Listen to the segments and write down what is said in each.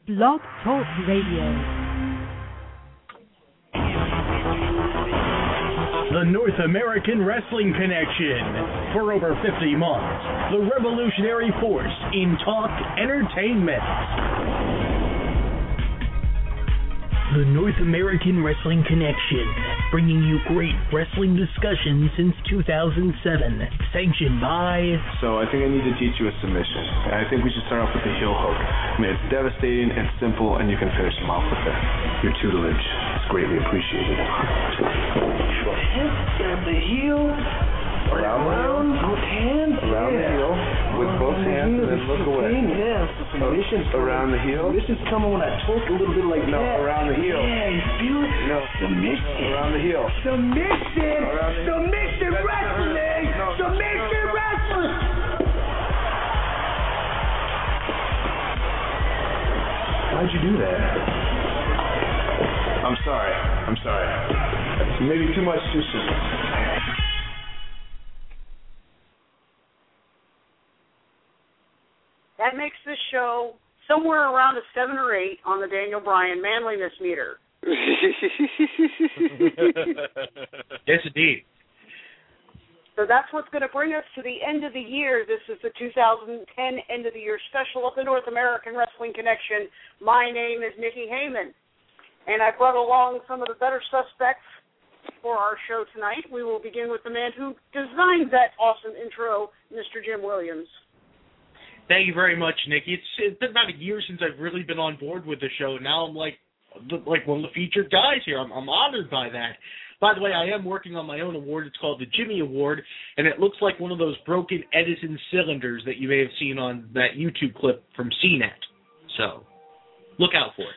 Blog Talk Radio. The North American Wrestling Connection. For over 50 months, the revolutionary force in talk entertainment. The North American Wrestling Connection, bringing you great wrestling discussion since 2007, sanctioned by... So I think I need to teach you a submission. And I think we should start off with the heel hook. I mean, it's devastating and simple, and you can finish them off with that. Your tutelage is greatly appreciated. Grab the heel. Around both hands. Around the heel. With both hands, and then look away. Yeah, submission's around the heel. Submission's coming when I torque a little bit like no, that. No, around the heel. Yeah, you feel it? No. Submission. Around the heel. Submission. Submission That's wrestling. Submission wrestling. Why'd you do that? I'm sorry. That's maybe too much too soon. That makes this show somewhere around a 7 or 8 on the Daniel Bryan manliness meter. Yes, indeed. So that's what's going to bring us to the end of the year. This is the 2010 end of the year special of the North American Wrestling Connection. My name is Nikki Heyman, and I brought along some of the better suspects for our show tonight. We will begin with the man who designed that awesome intro, Mr. Jim Williams. Thank you very much, Nikki. It's been about a year since I've really been on board with the show. Now I'm like one of the featured guys here. I'm honored by that. By the way, I am working on my own award. It's called the Jimmy Award, and it looks like one of those broken Edison cylinders that you may have seen on that YouTube clip from CNET. So look out for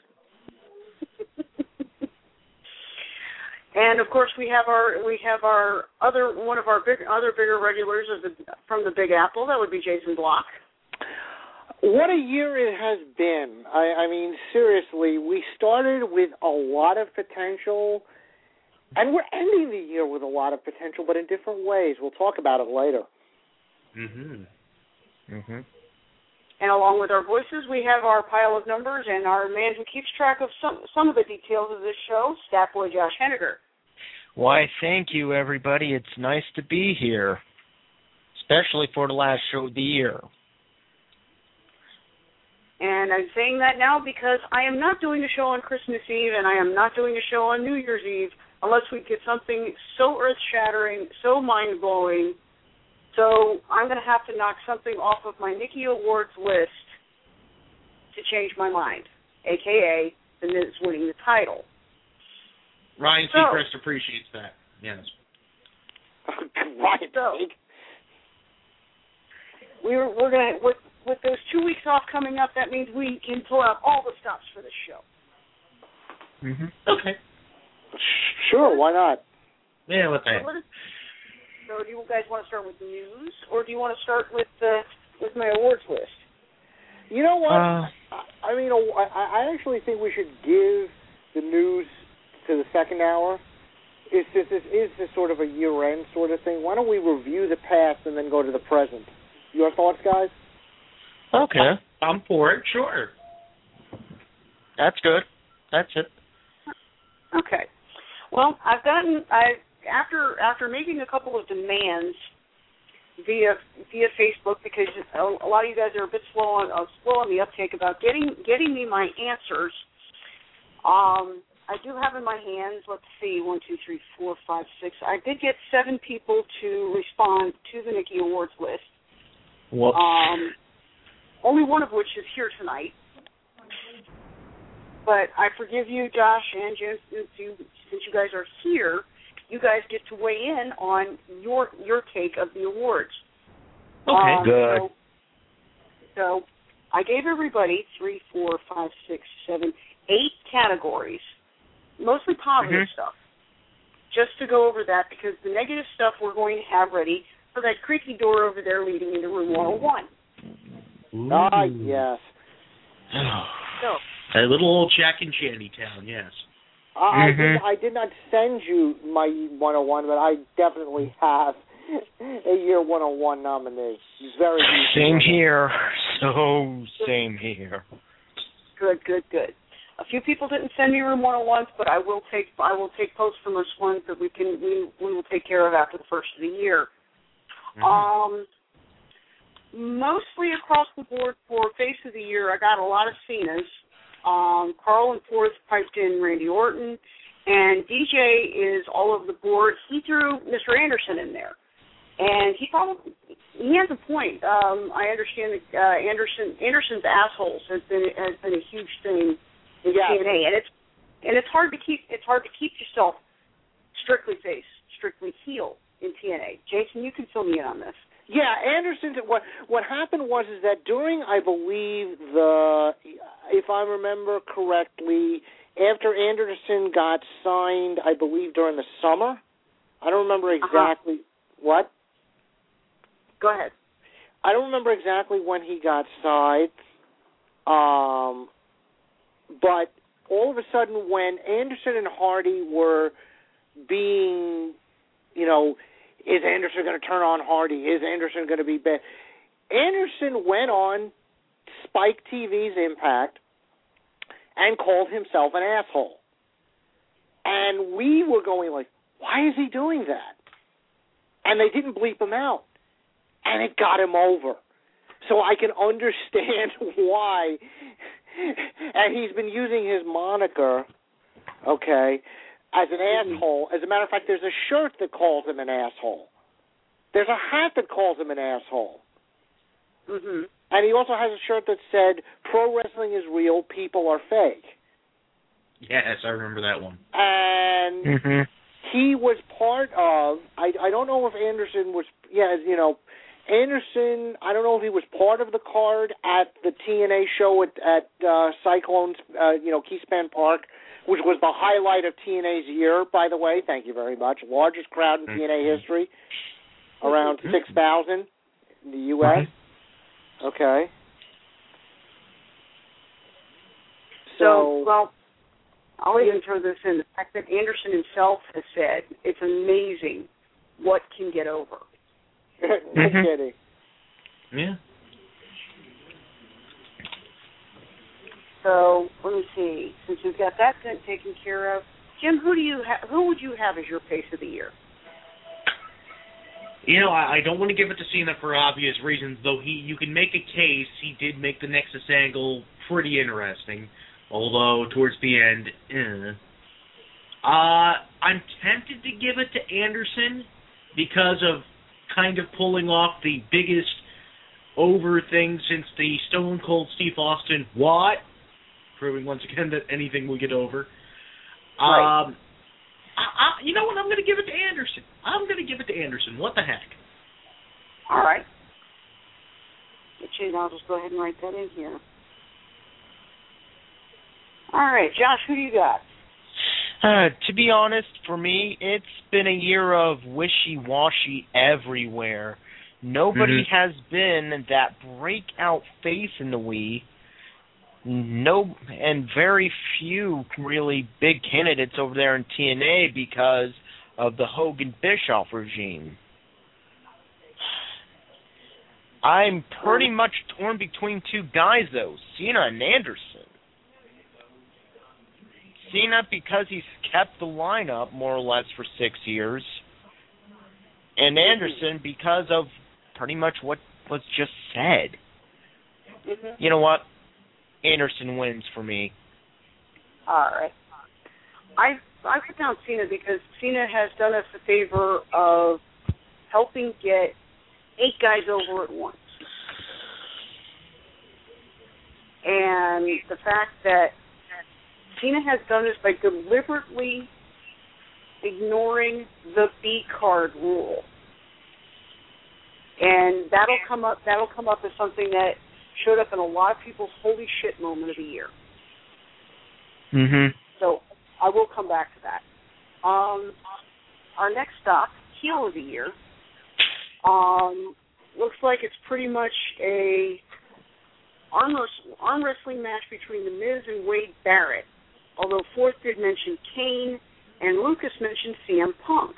it. And of course, we have our other bigger regulars from the Big Apple. That would be Jason Block. What a year it has been. I mean, seriously, we started with a lot of potential, and we're ending the year with a lot of potential, but in different ways. We'll talk about it later. And along with our voices, we have our pile of numbers and our man who keeps track of some of the details of this show, Staff Boy Josh Henniger. Why, thank you, everybody. It's nice to be here, especially for the last show of the year. And I'm saying that now because I am not doing a show on Christmas Eve and I am not doing a show on New Year's Eve unless we get something so earth-shattering, so mind-blowing. So I'm going to have to knock something off of my Nikki Awards list to change my mind, a.k.a. the Miz winning the title. Ryan Seacrest appreciates that, yes. Ryan, so, we're going to... With those 2 weeks off coming up, that means we can pull out all the stops for this show. Okay. Sure, why not? Yeah, what the heck. So do you guys want to start with news, or do you want to start with my awards list? You know what? I mean, I actually think we should give the news to the second hour. Is this sort of a year-end sort of thing? Why don't we review the past and then go to the present? Your thoughts, guys? Okay. I'm for it, sure. That's good. That's it. Okay. Well, after making a couple of demands via Facebook, because a lot of you guys are a bit slow on the uptake about getting me my answers. I do have in my hands, let's see, 1, 2, 3, 4, 5, 6. I did get 7 people to respond to the Nikki Awards list. Whoops. Only one of which is here tonight. But I forgive you, Josh and Jim, since you guys are here, you guys get to weigh in on your take of the awards. Okay, good. So I gave everybody 3, 4, 5, 6, 7, 8 categories, mostly positive stuff, just to go over that, because the negative stuff we're going to have ready for that creaky door over there leading into room 101. Ooh. Ah, yes. So, a little old Jack in Shantytown, yes. I did not send you my 101, but I definitely have a year 101 nominee. Very same here. So same here. Good. A few people didn't send me room 101s, but I will take posts from those ones that we will take care of after the first of the year. Mm-hmm. Mostly across the board for Face of the Year, I got a lot of Cena's. Carl and Forth piped in Randy Orton, and DJ is all over the board. He threw Mr. Anderson in there, and he has a point. I understand that Anderson's assholes has been a huge thing in TNA, and it's hard to keep yourself strictly face, strictly heel in TNA. Jason, you can fill me in on this. Yeah, Anderson. What happened was that during, I believe, if I remember correctly, after Anderson got signed, I believe during the summer. I don't remember exactly what. Go ahead. I don't remember exactly when he got signed, but all of a sudden when Anderson and Hardy were being, is Anderson going to turn on Hardy? Is Anderson going to be bad? Anderson went on Spike TV's Impact and called himself an asshole. And we were going like, why is he doing that? And they didn't bleep him out. And it got him over. So I can understand why. And he's been using his moniker, as an asshole. As a matter of fact, there's a shirt that calls him an asshole. There's a hat that calls him an asshole. Mm-hmm. And he also has a shirt that said, "Pro wrestling is real, people are fake." Yes, I remember that one. And he was part of, I don't know if Anderson was, Anderson, I don't know if he was part of the card at the TNA show at Cyclones, Keyspan Park, which was the highlight of TNA's year, by the way. Thank you very much. Largest crowd in TNA history, around 6,000 in the U.S. Okay. So, well, I'll even throw this in. The fact that Anderson himself has said it's amazing what can get over. No kidding. Yeah. So let me see. Since we've got that taken care of, Jim, who would you have as your Face of the Year? I don't want to give it to Cena for obvious reasons, though you can make a case. He did make the Nexus angle pretty interesting, although towards the end, I'm tempted to give it to Anderson because of kind of pulling off the biggest over thing since the Stone Cold Steve Austin what? Proving once again that anything will get over. Right. You know what? I'm going to give it to Anderson. What the heck? All right. I'll just go ahead and write that in here. All right, Josh, who do you got? To be honest, for me, it's been a year of wishy-washy everywhere. Nobody has been that breakout face in the Wii. And very few really big candidates over there in TNA because of the Hogan-Bischoff regime. I'm pretty much torn between two guys, though, Cena and Anderson. Cena because he's kept the lineup more or less for 6 years, and Anderson because of pretty much what was just said. You know what? Anderson wins for me. All right. I put down Cena because Cena has done us a favor of helping get 8 guys over at once. And the fact that Cena has done this by deliberately ignoring the B card rule. And that'll come up as something that showed up in a lot of people's holy shit moment of the year. So I will come back to that. Our next stop, heel of the year, looks like it's pretty much a arm wrestling match between The Miz and Wade Barrett, although Forth did mention Kane and Lucas mentioned CM Punk,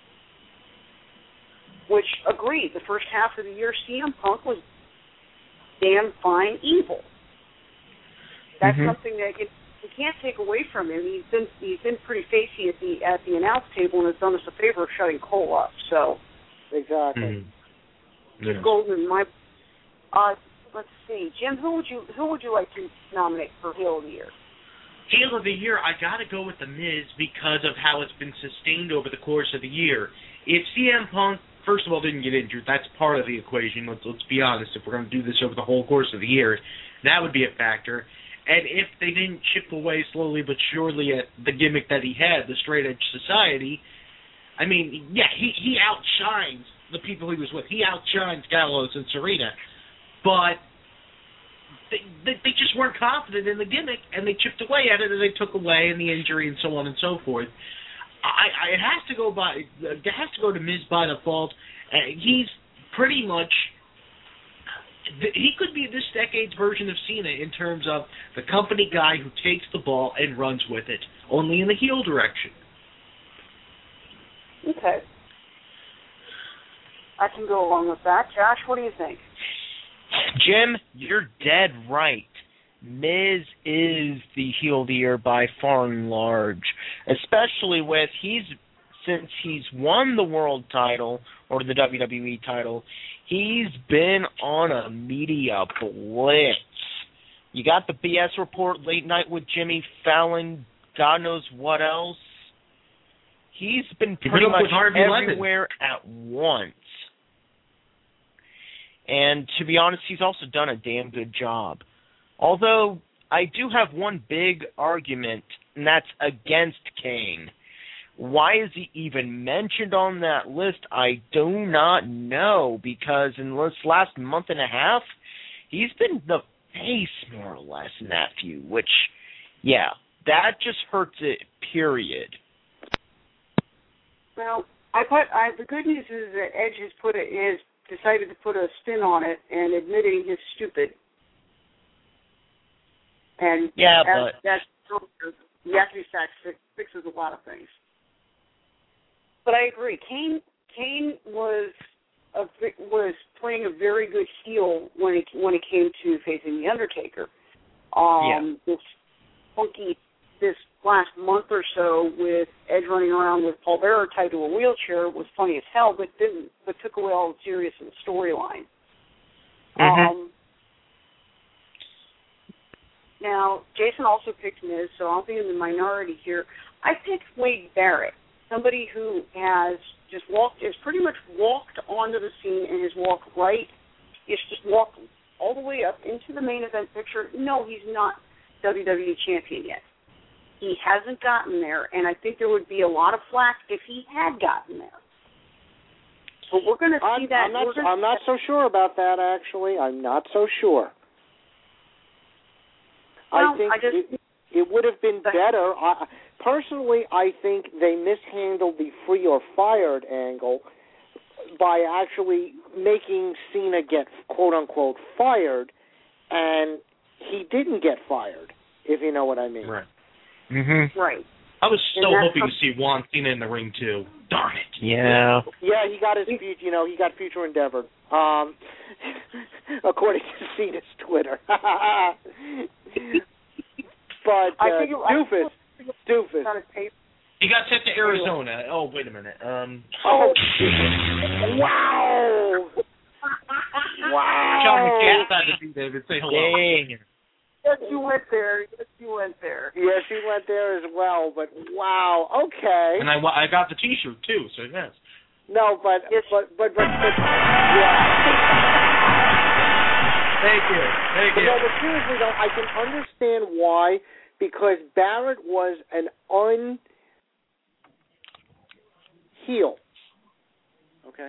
which agreed. The first half of the year, CM Punk was damn fine evil. That's something that you can't take away from him. He's been pretty facey at the announce table and has done us a favor of shutting Cole up. So exactly. Yeah. Golden. Let's see, Jim. Who would you like to nominate for Heel of the Year? Heel of the Year, I got to go with The Miz because of how it's been sustained over the course of the year. If CM Punk, first of all, didn't get injured, that's part of the equation. Let's be honest. If we're going to do this over the whole course of the year, that would be a factor. And if they didn't chip away slowly but surely at the gimmick that he had, the Straight Edge Society, I mean, yeah, he outshines the people he was with. He outshines Gallows and Serena. But they just weren't confident in the gimmick, and they chipped away at it, and they took away in the injury and so on and so forth. It has to go to Miz by default. He's pretty much, he could be this decade's version of Cena in terms of the company guy who takes the ball and runs with it, only in the heel direction. Okay. I can go along with that. Josh, what do you think? Jim, you're dead right. Miz is the heel of the year by far and large, especially since he's won the world title or the WWE title, he's been on a media blitz. You got the BS Report, Late Night with Jimmy Fallon, God knows what else. He's been pretty much everywhere at once. And to be honest, he's also done a damn good job. Although I do have one big argument, and that's against Kane. Why is he even mentioned on that list? I do not know, because in this last month and a half, he's been the face more or less in that feud, which, yeah, that just hurts it, period. Well, the good news is that Edge has decided to put a spin on it and admitting he's stupid. And yeah, that's the after fixes a lot of things. But I agree. Kane was playing a very good heel when it came to facing the Undertaker. This last month or so with Edge running around with Paul Bearer tied to a wheelchair was funny as hell, but took away all the serious of the storyline. Now, Jason also picked Miz, so I'll be in the minority here. I picked Wade Barrett, somebody who has pretty much walked onto the scene and has walked all the way up into the main event picture. No, he's not WWE champion yet. He hasn't gotten there, and I think there would be a lot of flack if he had gotten there. But we're going to see that. I'm not so sure about that, actually. I'm not so sure. Well, I think it would have been better. Personally, I think they mishandled the free or fired angle by actually making Cena get, quote-unquote, fired, and he didn't get fired, if you know what I mean. Right. Right. I was so hoping to see Juan Cena in the ring, too. Darn it. Yeah. Yeah, he got his future, he got future endeavored, according to Cena's Twitter. But Doofus. He got sent to Arizona. Oh, wait a minute. Wow. Wow. John McCain had to be there to say hello. Dang. Yes, you went there. Yes, you went there as well, but wow, okay. And I got the T-shirt, too, so yes. No, but yeah. Thank you. No, but seriously, though, I can understand why, because Barrett was an heel. Okay?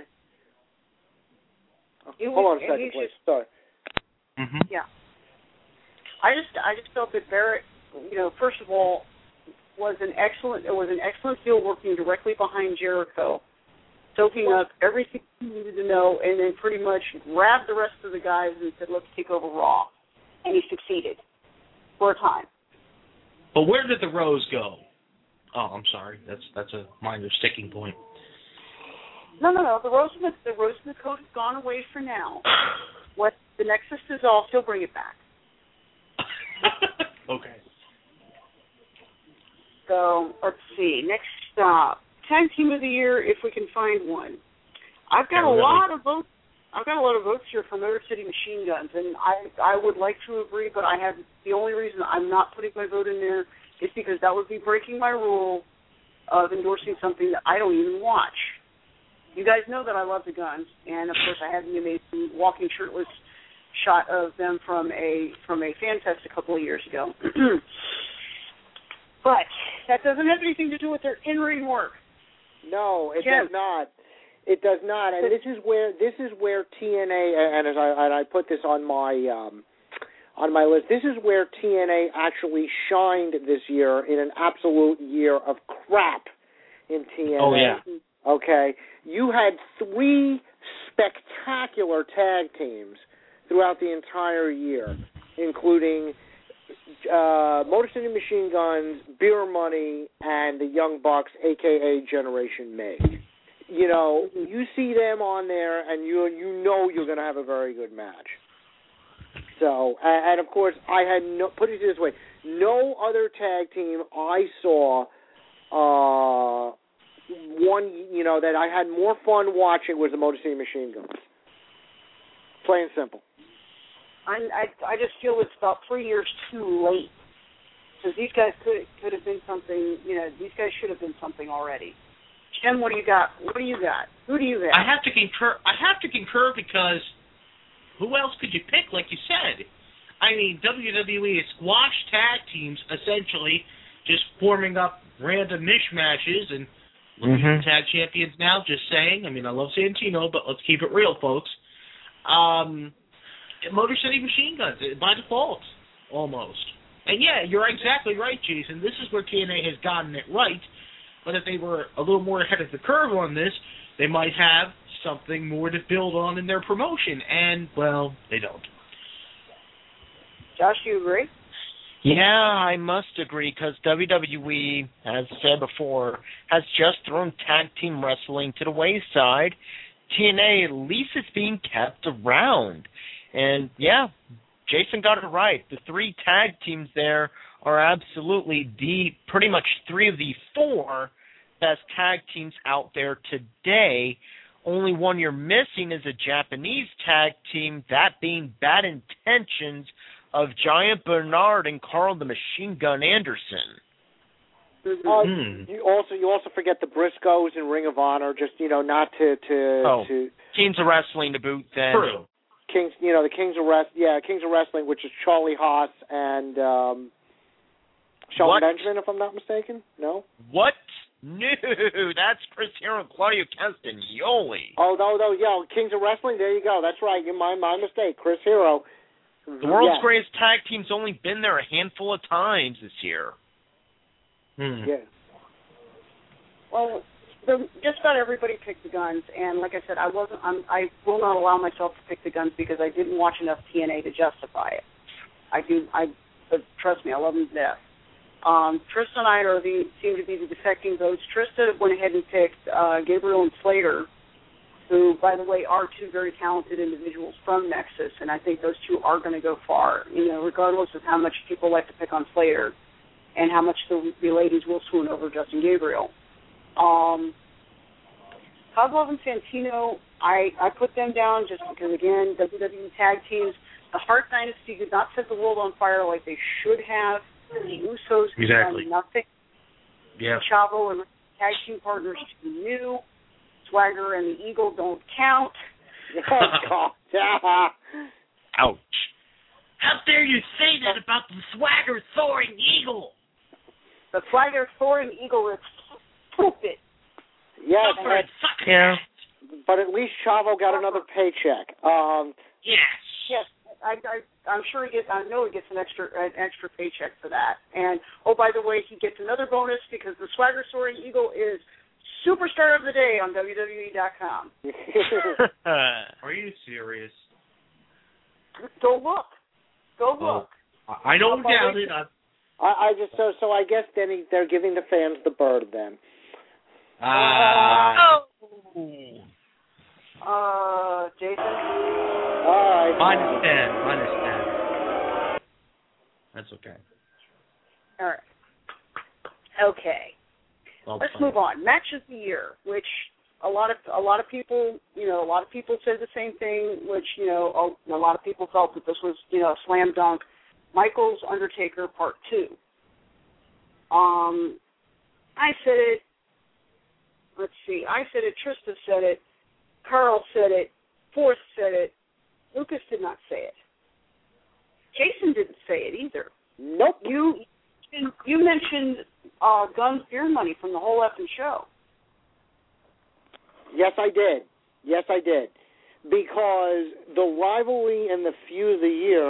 Hold on a second, please. Sorry. Yeah. I just felt that Barrett, first of all, was an excellent heel working directly behind Jericho, soaking up everything he needed to know, and then pretty much grabbed the rest of the guys and said, "Let's take over Raw," and he succeeded for a time. But where did the Rose go? Oh, I'm sorry. That's a minor sticking point. No. The Rose and the Coat has gone away for now. What the Nexus dissolves, he'll bring it back. Okay. So let's see. Next stop, Tag Team of the Year, if we can find one. I've got a lot of votes. I've got a lot of votes here for Motor City Machine Guns, and I would like to agree, but I have the only reason I'm not putting my vote in there is because that would be breaking my rule of endorsing something that I don't even watch. You guys know that I love the Guns, and of course I had the amazing walking shirtless shot of them from a fan fest a couple of years ago. But that doesn't have anything to do with their in-ring work. No, it does not. It does not, and this is where TNA, and as I put this on my list, this is where TNA actually shined this year in an absolute year of crap in TNA. Oh yeah. Okay, you had 3 spectacular tag teams throughout the entire year, including Motor City Machine Guns, Beer Money, and the Young Bucks, a.k.a. Generation Meg. You know, you see them on there, and you know you're going to have a very good match. So, and of course, I had put it this way, no other tag team I saw one, you know, that I had more fun watching was the Motor City Machine Guns. Plain and simple. I just feel it's about 3 years too late. Because these guys could have been something, you know, these guys should have been something already. Jim, what do you got? Who do you got? I have to concur because who else could you pick, like you said? I mean, WWE squashed tag teams, essentially, just forming up random mishmashes and looking at tag champions now, just saying. I mean, I love Santino, but let's keep it real, folks. Motor City Machine Guns, by default, almost. And yeah, you're exactly right, Jason. This is where TNA has gotten it right. But if they were a little more ahead of the curve on this, they might have something more to build on in their promotion. And, well, they don't. Josh, you agree? Yeah, I must agree, because WWE, as said before, has just thrown tag team wrestling to the wayside. TNA, at least, is being kept around. And, yeah, Jason got it right. The 3 tag teams there are absolutely pretty much 3 of the 4 best tag teams out there today. Only one you're missing is a Japanese tag team, that being Bad Intentions of Giant Bernard and Carl the Machine Gun Anderson. You also forget the Briscoes and Ring of Honor, just, you know, not to Kings of Wrestling to boot then. True. Kings, you know, the Kings of Wrestling, which is Charlie Haas and Shelton Benjamin, if I'm not mistaken. No. What? No, that's Chris Hero and Claudio Castagnoli. Oh, no, yeah, Kings of Wrestling. There you go. That's right. My mistake. Chris Hero. The world's greatest tag team's only been there a handful of times this year. Yeah. Well, just about everybody picked the Guns, and like I said, I will not allow myself to pick the Guns because I didn't watch enough TNA to justify it. But trust me, I love them to death. Trista and I seem to be the defecting votes. Trista went ahead and picked Gabriel and Slater, who, by the way, are 2 very talented individuals from Nexus, and I think those 2 are going to go far, you know, regardless of how much people like to pick on Slater and how much the ladies will swoon over Justin Gabriel. Kozlov and Santino, I put them down just because, again, WWE tag teams, the Hart Dynasty did not set the world on fire like they should have. The Usos have done nothing. Yeah. Chavo and tag team partners too new. Swagger and the Eagle don't count. Ouch. How dare you say that about the Swagger, Thor, and Eagle? The Swagger, Thor, and Eagle is stupid. Yes, yeah. But at least Chavo got another paycheck. Yes. I'm sure I know he gets an extra paycheck for that. And by the way, he gets another bonus because the Swagger, Thor, and Eagle is Superstar of the Day on WWE.com. Are you serious? Go look. I don't doubt it. I just so I guess then they're giving the fans the bird then. Jason. All right. -10. -10. That's okay. All right. Okay. Let's move on. Match of the year, which a lot of people, said the same thing. Which a lot of people felt that this was a slam dunk. Michaels Undertaker Part 2. I said it. Let's see. I said it. Trista said it. Carl said it. Forth said it. Lucas did not say it. Jason didn't say it either. Nope. You mentioned Guns Beer Money from the whole effing show. Yes, I did. Because the rivalry and the feud of the year,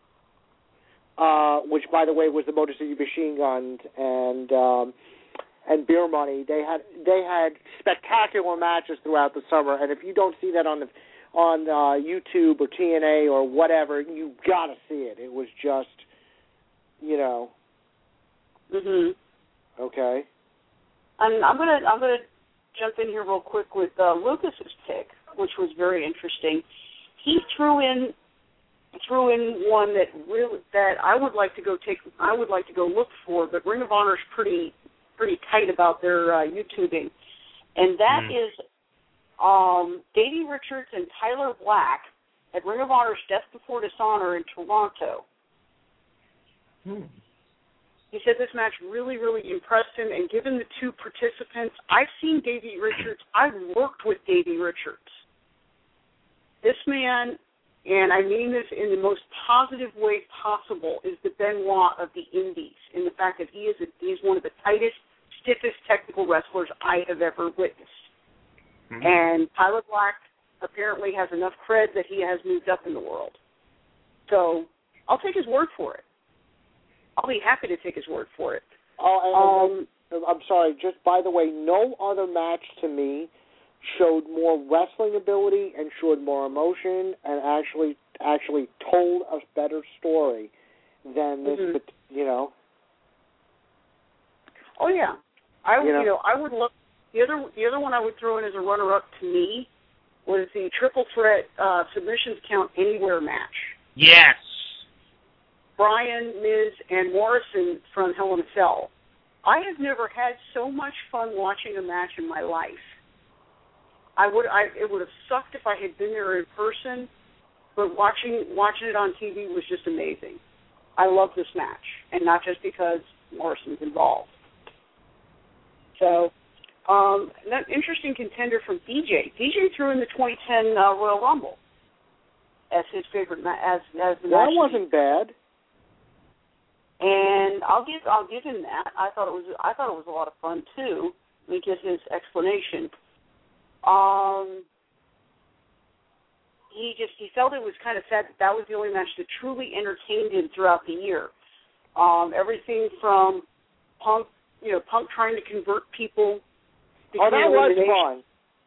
which, by the way, was the Motor City Machine Guns and Beer Money, they had spectacular matches throughout the summer. And if you don't see that on YouTube or TNA or whatever, you gotta see it. It was just, Mhm. Okay. And I'm gonna jump in here real quick with Lucas's pick, which was very interesting. He threw in one that I would like to go look for, but Ring of Honor is pretty tight about their YouTubing, and that is Davey Richards and Tyler Black at Ring of Honor's Death Before Dishonor in Toronto. He said this match really, really impressed him, and given the two participants, I've seen Davey Richards. I've worked with Davey Richards. This man, and I mean this in the most positive way possible, is the Benoit of the Indies, in the fact that he is one of the tightest, stiffest technical wrestlers I have ever witnessed. Mm-hmm. And Tyler Black apparently has enough cred that he has moved up in the world. So I'll take his word for it. I'll be happy to take his word for it. I'm sorry, just by the way, no other match to me showed more wrestling ability and showed more emotion and actually told a better story than this, Oh yeah, I would look. The other one I would throw in as a runner-up to me was the Triple Threat Submissions Count Anywhere match. Yes. Bryan, Miz, and Morrison from Hell in a Cell. I have never had so much fun watching a match in my life. It would have sucked if I had been there in person, but watching it on TV was just amazing. I love this match, and not just because Morrison's involved. So, an interesting contender from DJ. DJ threw in the 2010 Royal Rumble as his favorite as the match. That wasn't bad. And I'll give him that. I thought it was a lot of fun too. Let me get his explanation. He felt it was kind of sad that was the only match that truly entertained him throughout the year. Everything from Punk trying to convert people. That was fun.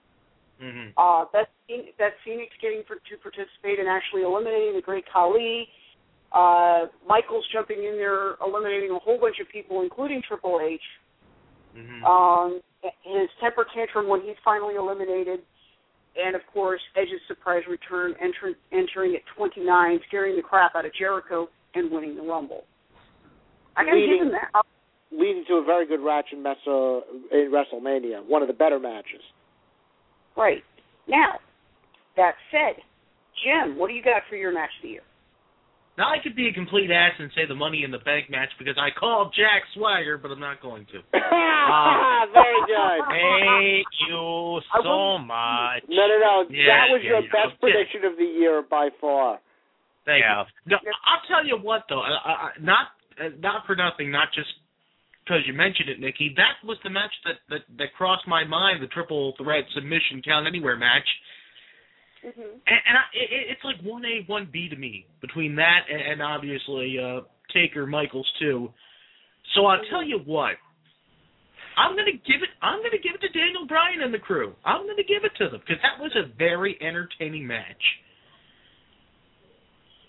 Mm-hmm. That's Phoenix getting to participate and actually eliminating the Great Khali. Michaels jumping in there, eliminating a whole bunch of people, including Triple H. Mm-hmm. His temper tantrum when he's finally eliminated, and of course Edge's surprise return, entering at 29, scaring the crap out of Jericho and winning the Rumble. I gotta give him that. Leading to a very good match in WrestleMania, one of the better matches. Right. Now, that said, Jim, what do you got for your match of the year? Now, I could be a complete ass and say the Money in the Bank match because I called Jack Swagger, but I'm not going to. Very good. Thank you so much. No. That was your best prediction of the year by far. Thank you. No, I'll tell you what, though. Not for nothing, not just because you mentioned it, Nikki. That was the match that crossed my mind, the Triple Threat Submission Count Anywhere match. Mm-hmm. And it's like 1A, 1B to me between that and obviously Taker Michaels too. So I'll tell you what, I'm gonna give it to Daniel Bryan and the crew. I'm gonna give it to them because that was a very entertaining match.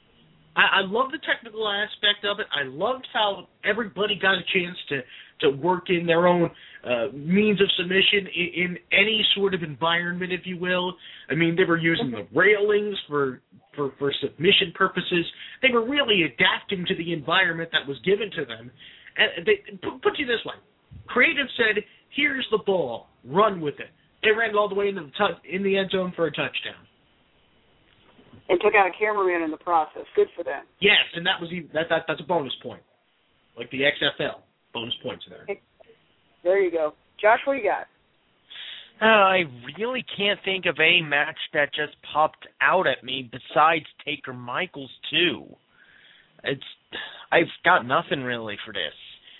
I love the technical aspect of it. I loved how everybody got a chance to work in their own means of submission in any sort of environment, if you will. I mean, they were using the railings for submission purposes. They were really adapting to the environment that was given to them. And they put you this way: creative said, "Here's the ball, run with it." They ran it all the way in the end zone for a touchdown. And took out a cameraman in the process. Good for them. Yes, and that's a bonus point, like the XFL bonus points there. There you go, Josh. What you got? I really can't think of a match that just popped out at me besides Taker Michaels too. I've got nothing really for this.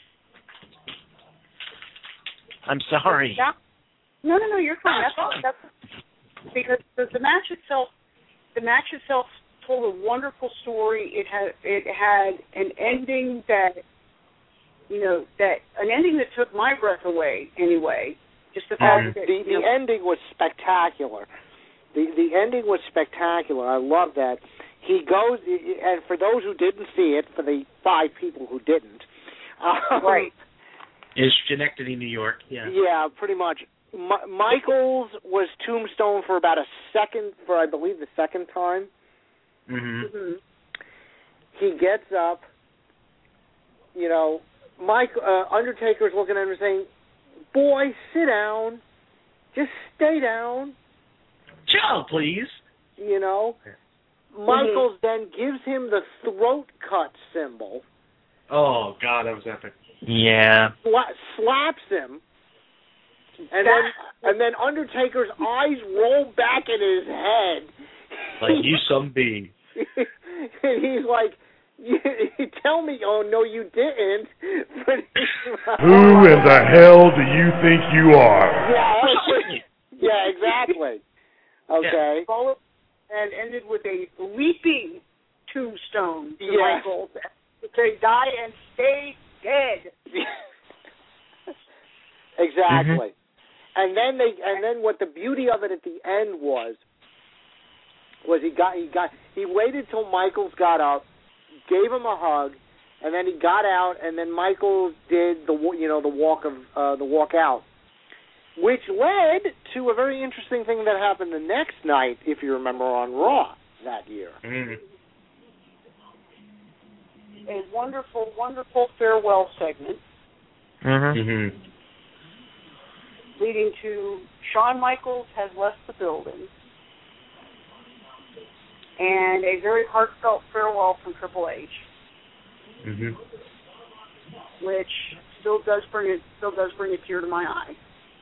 I'm sorry. No, you're fine. That's because the match itself. The match itself told a wonderful story. It had an ending that took my breath away. Anyway, just the fact that the ending was spectacular. The ending was spectacular. I love that. He goes, and for those who didn't see it, for the 5 people who didn't, right, is Schenectady, New York. Yeah. Yeah, pretty much. Michaels was tombstone for about I believe the second time. Mm-hmm. He gets up. Undertaker's looking at him and saying, "Boy, sit down. Just stay down. Chill, please." Michaels then gives him the throat cut symbol. Oh, God, that was epic. Yeah. Slaps him. And then Undertaker's eyes roll back in his head. Like, you some being. And he's like, you tell me, oh, no, you didn't. Who in the hell do you think you are? Yeah, exactly. Okay. Yeah. And ended with a leaping tombstone to Michaels. To die and stay dead. Exactly. And then what the beauty of it at the end was he waited till Michaels got up, gave him a hug, and then he got out, and then Michaels did the walk out, which led to a very interesting thing that happened the next night, if you remember, on Raw that year. Mm-hmm. A wonderful, wonderful farewell segment. Mm-hmm. Leading to Shawn Michaels has left the building, and a very heartfelt farewell from Triple H, which still does bring a tear to my eye.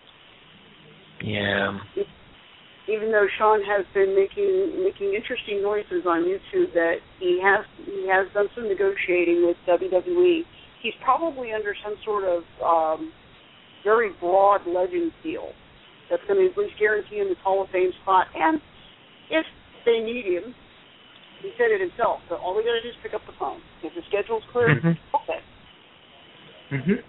Yeah. Even though Shawn has been making interesting noises on YouTube that he has done some negotiating with WWE, he's probably under some sort of very broad legend deal that's going to at least guarantee him his Hall of Fame spot. And if they need him, he said it himself, so all we got to do is pick up the phone. If the schedule's clear, okay. Mm-hmm.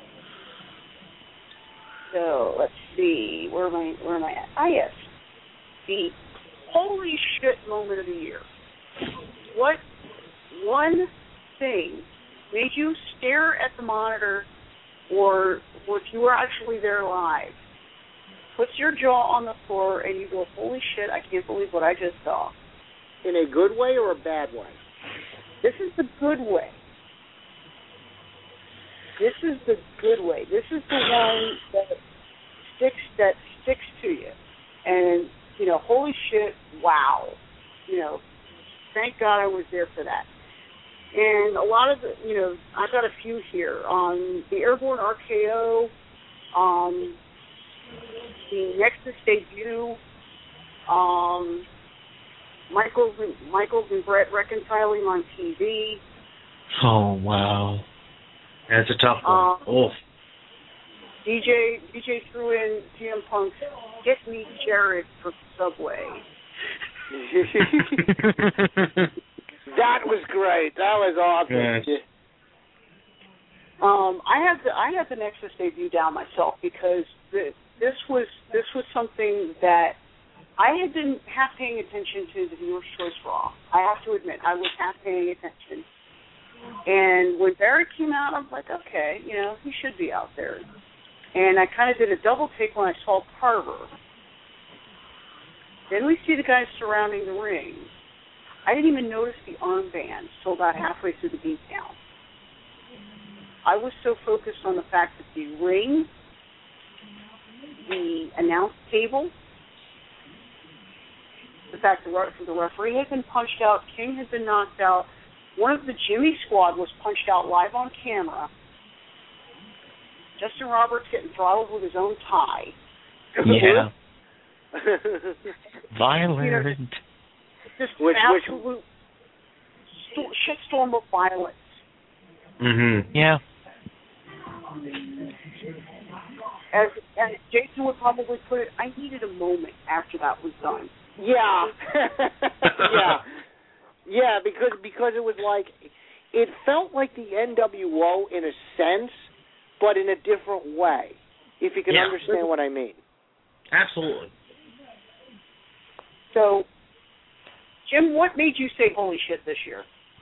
So let's see, where am I at? Ah, yes, the holy shit moment of the year. What one thing made you stare at the monitor, or if you were actually there live, puts your jaw on the floor and you go, holy shit, I can't believe what I just saw. In a good way or a bad way? This is the good way. This is the good way. This is the one that sticks to you. And, holy shit, wow. Thank God I was there for that. And a lot of I've got a few here. The Airborne RKO, the Nexus debut, Michaels and Brett reconciling on TV. Oh, wow. That's a tough one. DJ threw in CM Punk's "Get Me Jared" for Subway. That was great. That was awesome. Yes. I have the Nexus debut down myself because this was something that I had been half paying attention to the Viewer's Choice Raw. I have to admit, I was half paying attention. And when Barrett came out, I was like, okay, he should be out there. And I kind of did a double take when I saw Carver. Then we see the guys surrounding the ring. I didn't even notice the armband till about halfway through the beatdown. I was so focused on the fact that the ring, the announce table, the fact that the referee had been punched out, King had been knocked out, one of the Jimmy Squad was punched out live on camera, Justin Roberts getting throttled with his own tie. Yeah. Violent. Just absolute shitstorm of violence. Yeah. As Jason would probably put it, I needed a moment after that was done. Yeah. Yeah, because it was like, it felt like the NWO in a sense, but in a different way, if you can understand what I mean. Absolutely. So, Jim, what made you say holy shit this year?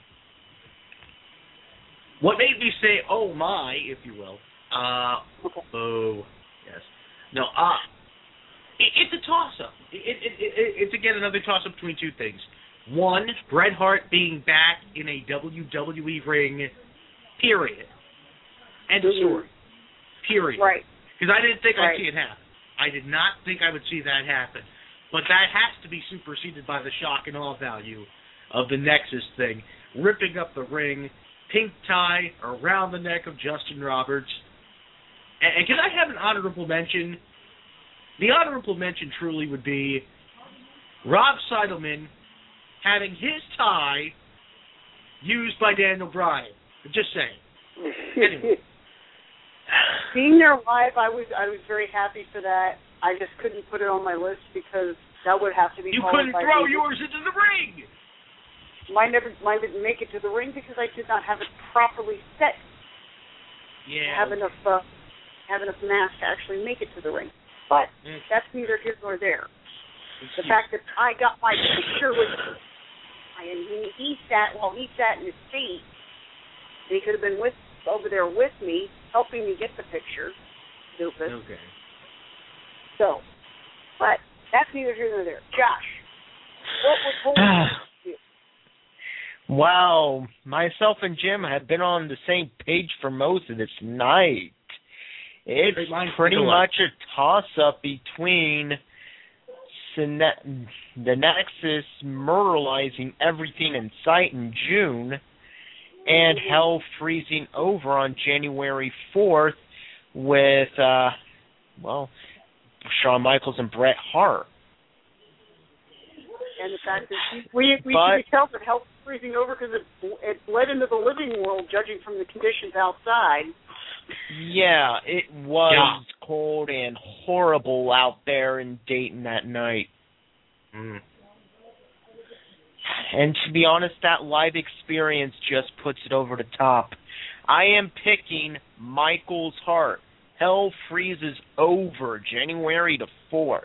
What made me say, oh my, if you will? Oh, yes. No, it's a toss-up. It's, again, another toss-up between two things. One, Bret Hart being back in a WWE ring, period. End of story. Period. Right. Because I didn't think I'd see it happen. I did not think I would see that happen. But that has to be superseded by the shock and awe value of the Nexus thing. Ripping up the ring, pink tie around the neck of Justin Roberts. And can I have an honorable mention? The honorable mention truly would be Rob Seidelman having his tie used by Daniel Bryan. Just saying. Anyway. Being there live, I was very happy for that. I just couldn't put it on my list because that would have to be. You couldn't throw yours into the ring. Mine didn't make it to the ring because I did not have it properly set. Yeah. Have enough mass to actually make it to the ring. But that's neither here nor there. The fact that I got my picture with him, and he sat in his seat, and he could have been over there with me, helping me get the picture. Stupid. Okay. So, but that's neither here nor there. Josh, what was holding you? Wow, myself and Jim have been on the same page for most of this night. It's pretty much a toss-up between the Nexus murderizing everything in sight in June and Hell freezing over on January 4th with, Shawn Michaels and Bret Hart. And the fact that we can tell that Hell freezing over because it bled into the living world, judging from the conditions outside. Yeah, it was cold and horrible out there in Dayton that night. And to be honest, that live experience just puts it over the top. I am picking Michaels Hart. Hell freezes over January the 4th.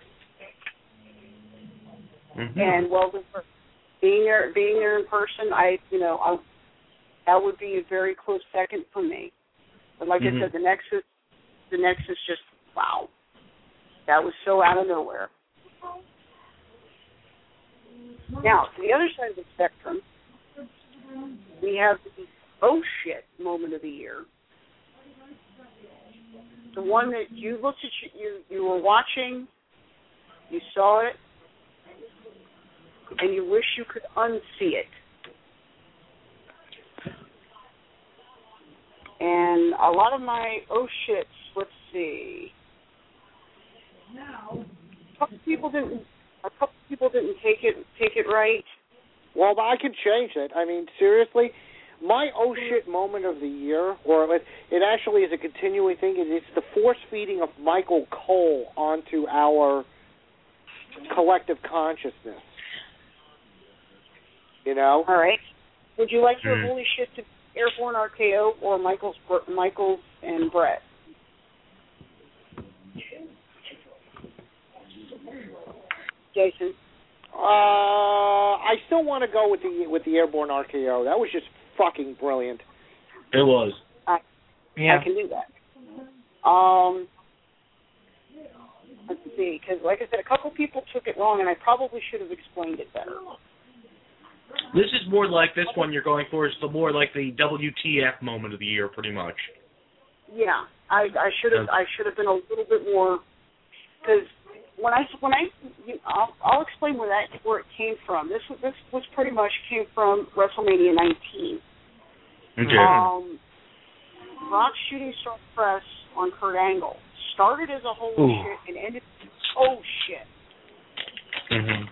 And being there in person, that would be a very close second for me. But like I said, the Nexus just, wow. That was so out of nowhere. Now, to the other side of the spectrum, we have the oh shit moment of the year. The one that you looked at, you were watching, you saw it, and you wish you could unsee it. And a lot of my oh shits, let's see. A couple people didn't take it right. Well, I can change it. I mean, seriously, my oh shit moment of the year, or it actually is a continuing thing, it's the force feeding of Michael Cole onto our collective consciousness. You know? All right. Would you like your holy shit to be Airborne RKO or Michaels and Brett? Jason? I still want to go with the airborne RKO. That was just fucking brilliant. It was. I can do that. Let's see, because like I said, a couple people took it wrong, and I probably should have explained it better. This is more like this one you're going for is the more like the WTF moment of the year, pretty much. Yeah, I should have been a little bit more, because I'll explain where it came from. This was pretty much came from WrestleMania 19. Okay. Rock's shooting star press on Kurt Angle started as a holy shit and ended oh shit. Mm-hmm.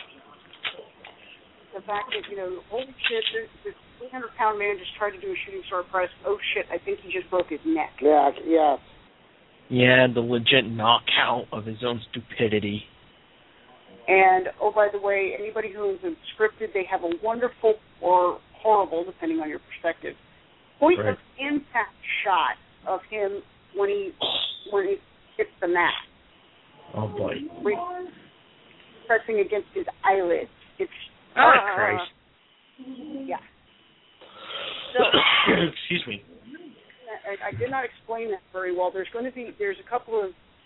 The fact that, holy shit, this 300-pound man just tried to do a shooting star press. Oh shit, I think he just broke his neck. Yeah. Yeah, the legit knockout of his own stupidity. And, oh, by the way, anybody who is scripted, they have a wonderful or horrible, depending on your perspective, point of impact shot of him when he hits the mat. Oh boy. Pressing against his eyelids. It's Christ. Yeah. So, excuse me. I did not explain that very well. There's a couple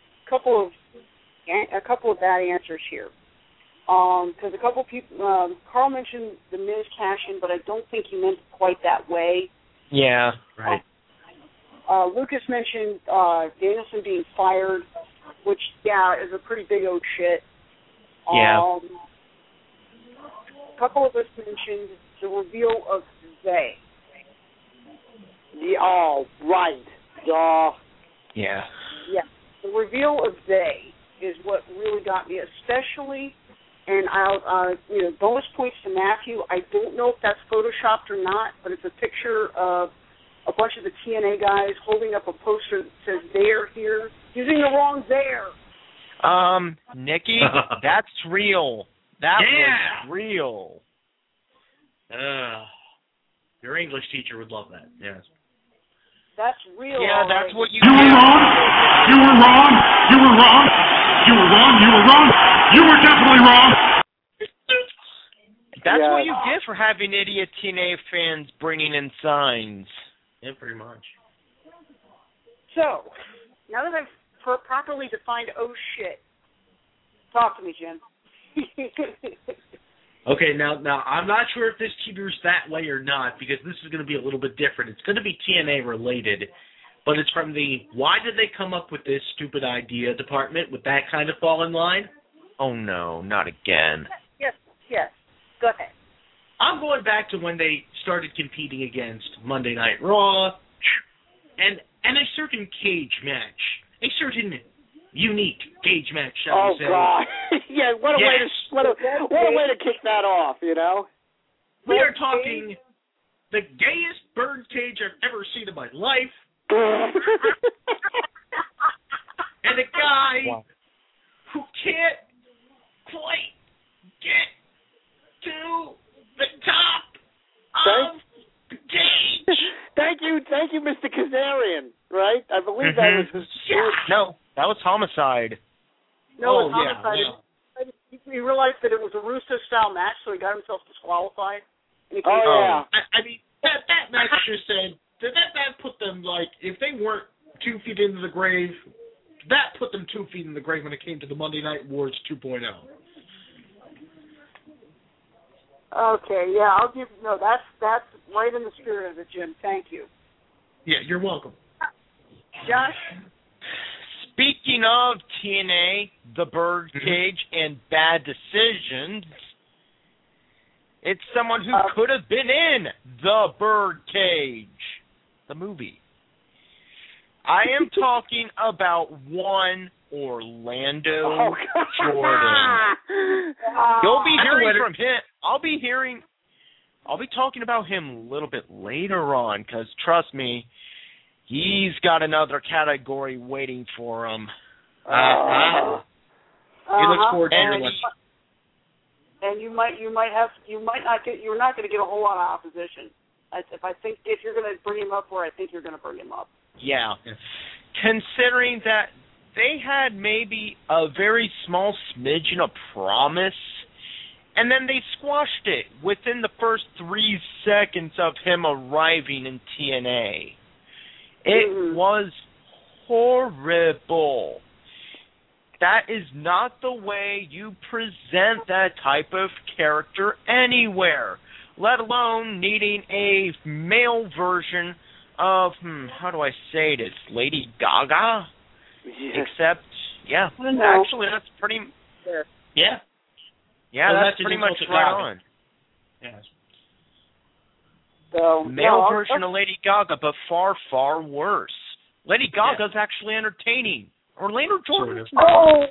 of bad answers here. Because a couple people, Carl mentioned the Miz cash-in, but I don't think he meant it quite that way. Yeah, right. Lucas mentioned Danielson being fired, which, is a pretty big old shit. Yeah. A couple of us mentioned the reveal of they. Right. Yeah. Yeah. The reveal of they is what really got me, especially, and I'll, bonus points to Matthew. I don't know if that's photoshopped or not, but it's a picture of a bunch of the TNA guys holding up a poster that says "They're here," using the wrong "there." Nikki, that's real. That was real. Your English teacher would love that. Yes. That's real. Yeah, that's what you. You were wrong. You were wrong. You were wrong. You were wrong. You were wrong. You were definitely wrong. That's what you get for having idiot TNA fans bringing in signs. Yeah, pretty much. So, now that I've properly defined oh shit, talk to me, Jim. Okay, now I'm not sure if this teeters that way or not, because this is going to be a little bit different. It's going to be TNA related, but it's from the why did they come up with this stupid idea department with that kind of fall in line? Oh no, not again. Yes. Go ahead. I'm going back to when they started competing against Monday Night Raw and a certain cage match, a certain unique cage match, shall we say. Oh God! Yeah, what a way to kick that off, We are talking the gayest birdcage I've ever seen in my life, and a guy who can't quite get to the top of the cage. Thank you, Mr. Kazarian. Right? I believe that was his. No, that was Homicide. No, it was Homicide. Yeah. He realized that it was a Russo-style match, so he got himself disqualified. And he I mean, that match just said that put them, like, if they weren't 2 feet into the grave, that put them 2 feet in the grave when it came to the Monday Night Wars 2.0. Okay, yeah, that's right in the spirit of it, Jim. Thank you. Yeah, you're welcome. Josh? Speaking of TNA, the Birdcage, and bad decisions, it's someone who could have been in the Birdcage, the movie. I am talking about one Orlando Jordan. You'll be hearing from him. I'll be talking about him a little bit later on, because trust me, he's got another category waiting for him. He looks forward to it. And you're not going to get a whole lot of opposition. If you're going to bring him up where I think you're going to bring him up. Yeah. Considering that they had maybe a very small smidgen of promise, and then they squashed it within the first 3 seconds of him arriving in TNA. It was horrible. That is not the way you present that type of character anywhere, let alone needing a male version of, how do I say this, Lady Gaga? Yeah. Except, actually that's pretty... Yeah. Yeah, Well, that's pretty much right on. Yes. So, Male version of Lady Gaga, but far, far worse. Lady Gaga's actually entertaining. Orlando Jordan's not. Oh!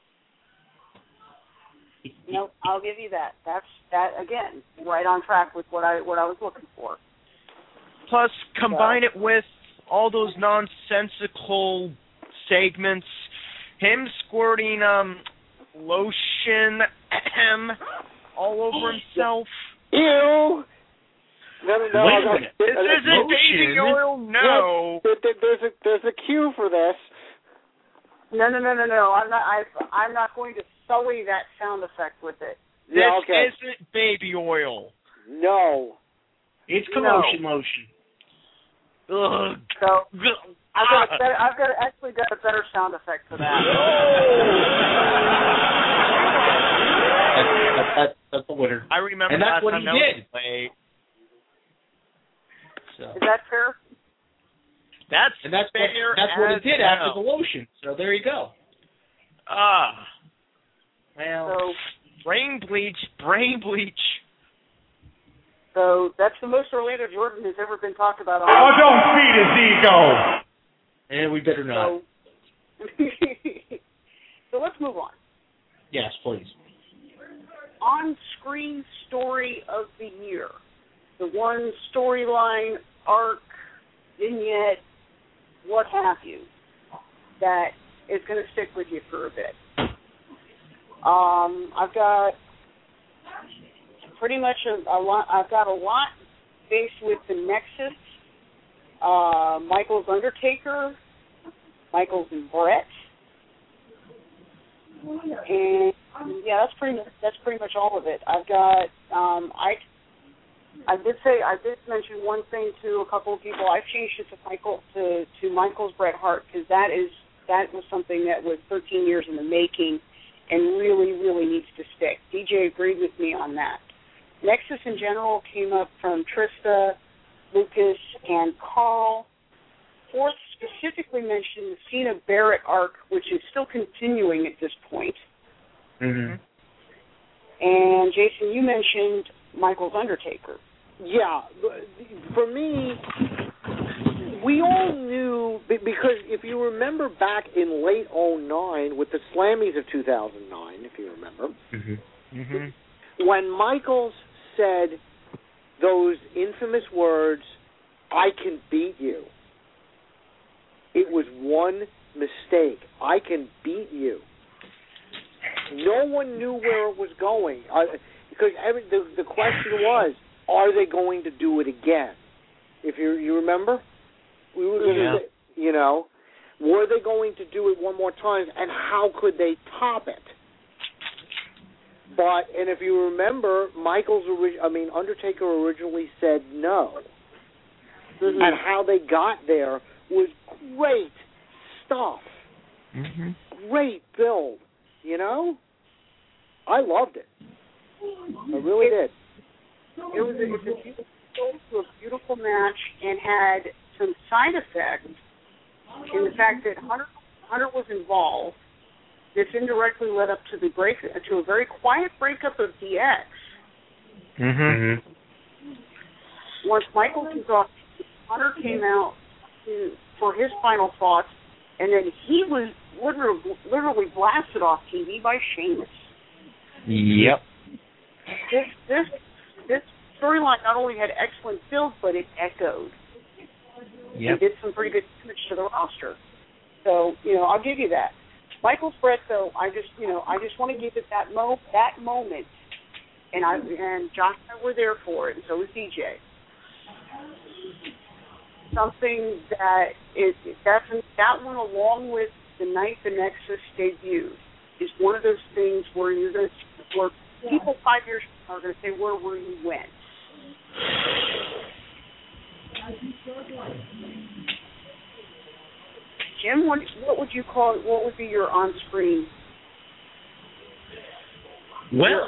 No, I'll give you that. That's that again, right on track with what I was looking for. Plus, combine it with all those nonsensical segments, him squirting lotion all over himself. Ew! No. Wait a minute. This isn't baby oil. No. There's a cue for this. No. I'm not going to sully that sound effect with it. This isn't baby oil. No. It's commotion lotion. Ugh. So I've actually got a better sound effect for that. That's the winner. I remember and that's last what time he that did. was played. So. Is that fair? That's fair. That's what it did after hell. the lotion. So there you go. Well, brain bleach. So that's the most Orlando Jordan has ever been talked about. Oh, don't feed his ego. And we better not. So let's move on. Yes, please. On-screen story of the year. The one storyline, arc, vignette, what have you, that is going to stick with you for a bit. I've got pretty much a lot. I've got a lot based with the Nexus, Michaels Undertaker, Michaels and Brett, and that's pretty much all of it. I've got I did mention one thing to a couple of people. I've changed it to Michaels Bret Hart because that was something that was 13 years in the making and really, really needs to stick. DJ agreed with me on that. Nexus in general came up from Trista, Lucas, and Carl. Fourth specifically mentioned the Cena Barrett arc, which is still continuing at this point. Mm-hmm. And Jason, you mentioned Michaels Undertaker. Yeah, for me, we all knew, because if you remember back in late 2009 with the Slammies of 2009, if you remember, when Michaels said those infamous words, "I can beat you," it was one mistake. I can beat you. No one knew where it was going, because the question was, are they going to do it again? If you remember, we were going to, were they going to do it one more time, and how could they top it? And if you remember, Undertaker originally said no, and how they got there was great stuff, great build. I loved it. I really did. It was a beautiful match and had some side effects in the fact that Hunter was involved. This indirectly led up to to a very quiet breakup of DX. Once Michael was off, Hunter came out for his final thoughts, and then he was literally blasted off TV by Sheamus. Yep. This storyline not only had excellent build, but it echoed. Yep. It did some pretty good damage to the roster. So, I'll give you that. Michaels Brett, though, I just want to give it that moment, and Josh and I were there for it, and so was DJ. Something that one, along with the night the Nexus debuted is one of those things where you're going to, where people 5 years from now are going to say, where were you when? Jim, what would you call? What would be your on-screen? Well,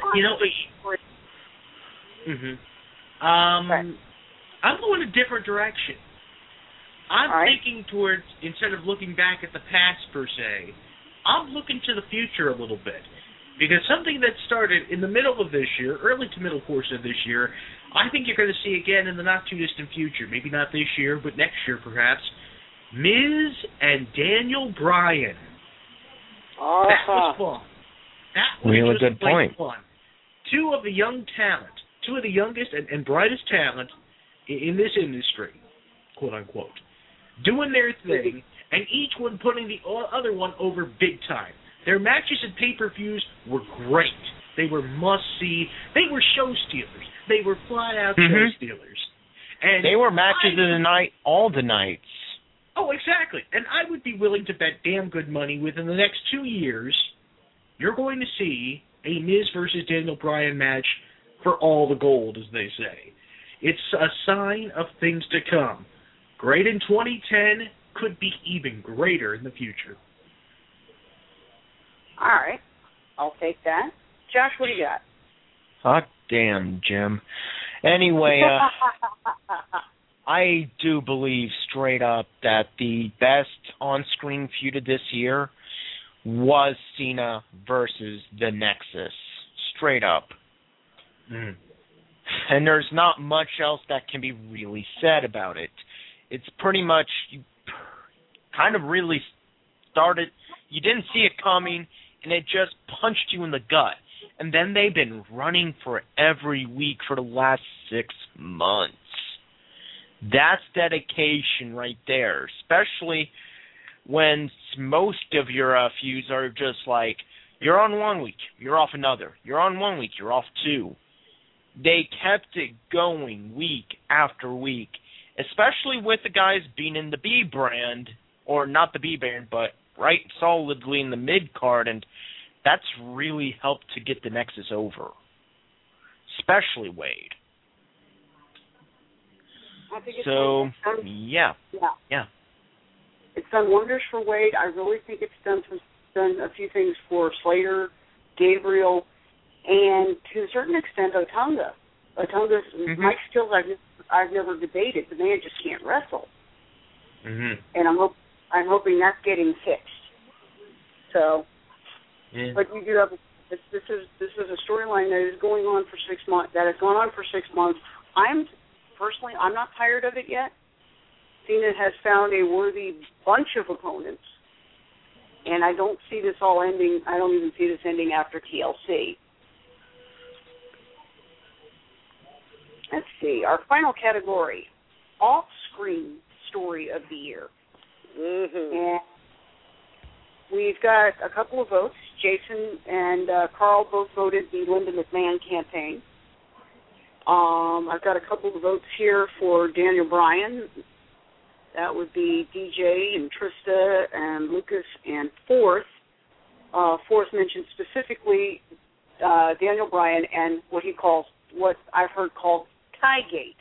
I'm going a different direction. I'm thinking towards, instead of looking back at the past per se, I'm looking to the future a little bit. Because something that started in the middle of this year, early to middle course of this year, I think you're going to see again in the not-too-distant future. Maybe not this year, but next year perhaps. Miz and Daniel Bryan. That was fun. That was really just good point. Fun. Two of the youngest and brightest talent in this industry, quote-unquote, doing their thing, and each one putting the other one over big time. Their matches and pay-per-views were great. They were must-see. They were show stealers. They were flat-out show stealers. And they were matches of the night all the nights. Oh, exactly. And I would be willing to bet damn good money within the next 2 years you're going to see a Miz versus Daniel Bryan match for all the gold, as they say. It's a sign of things to come. Great in 2010, could be even greater in the future. All right. I'll take that. Josh, what do you got? Hot damn, Jim. Anyway, I do believe straight up that the best on-screen feud of this year was Cena versus the Nexus. Straight up. Mm. And there's not much else that can be really said about it. It's pretty much, you kind of really started, you didn't see it coming, and it just punched you in the gut. And then they've been running for every week for the last 6 months. That's dedication right there, especially when most of your feuds are just like, you're on 1 week, you're off another. You're on 1 week, you're off 2. They kept it going week after week, especially with the guys being in the B brand, or not the B brand, but right solidly in the mid card, and that's really helped to get the Nexus over, especially Wade. I think it's yeah. It's done wonders for Wade. I really think it's done a few things for Slater, Gabriel, and to a certain extent, Otunga. Otunga's my skills I've never debated. The man just can't wrestle, and I'm hoping that's getting fixed. So, but you do have this is a storyline that is going on for 6 months. That has gone on for 6 months. I'm not tired of it yet. Cena has found a worthy bunch of opponents, and I don't see this all ending. I don't even see this ending after TLC. Let's see. Our final category, off-screen story of the year. And we've got a couple of votes. Jason and Carl both voted the Linda McMahon campaign. I've got a couple of votes here for Daniel Bryan. That would be DJ and Trista and Lucas and Forth. Forth mentioned specifically Daniel Bryan and what I've heard called Tie-Gate.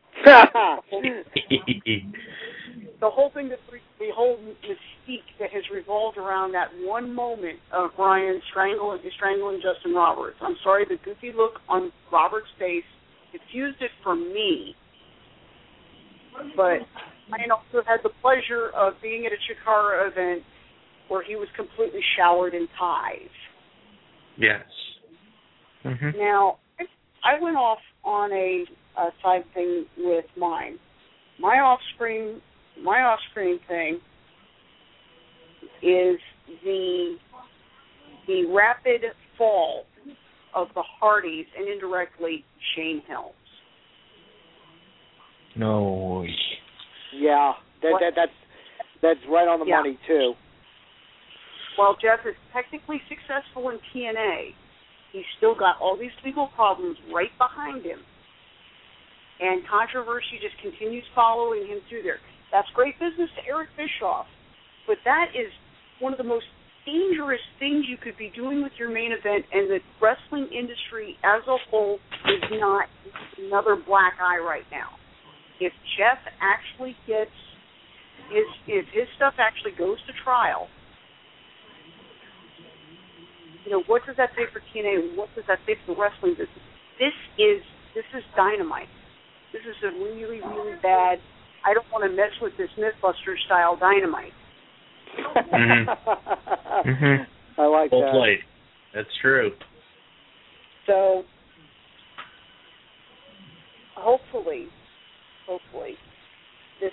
The whole thing, the whole mystique that has revolved around that one moment of Bryan strangling Justin Roberts. I'm sorry, the goofy look on Roberts' face diffused it for me. But I also had the pleasure of being at a Chikara event where he was completely showered in ties. Yes. Now, I went off on a side thing with mine. My off-screen thing is the rapid fall of the Hardys and indirectly Shane Helms. No. Yeah, that's right on the money too. While Jeff is technically successful in TNA, he's still got all these legal problems right behind him. And controversy just continues following him through there. That's great business to Eric Bischoff, but that is one of the most dangerous things you could be doing with your main event, and the wrestling industry as a whole is not another black eye right now. If Jeff actually gets if his stuff actually goes to trial, what does that say for TNA? What does that say for the wrestling business? This is dynamite. This is a really, really bad. I don't want to mess with this Mythbuster style dynamite. Mm-hmm. I like well that. Well played. That's true. So, hopefully, this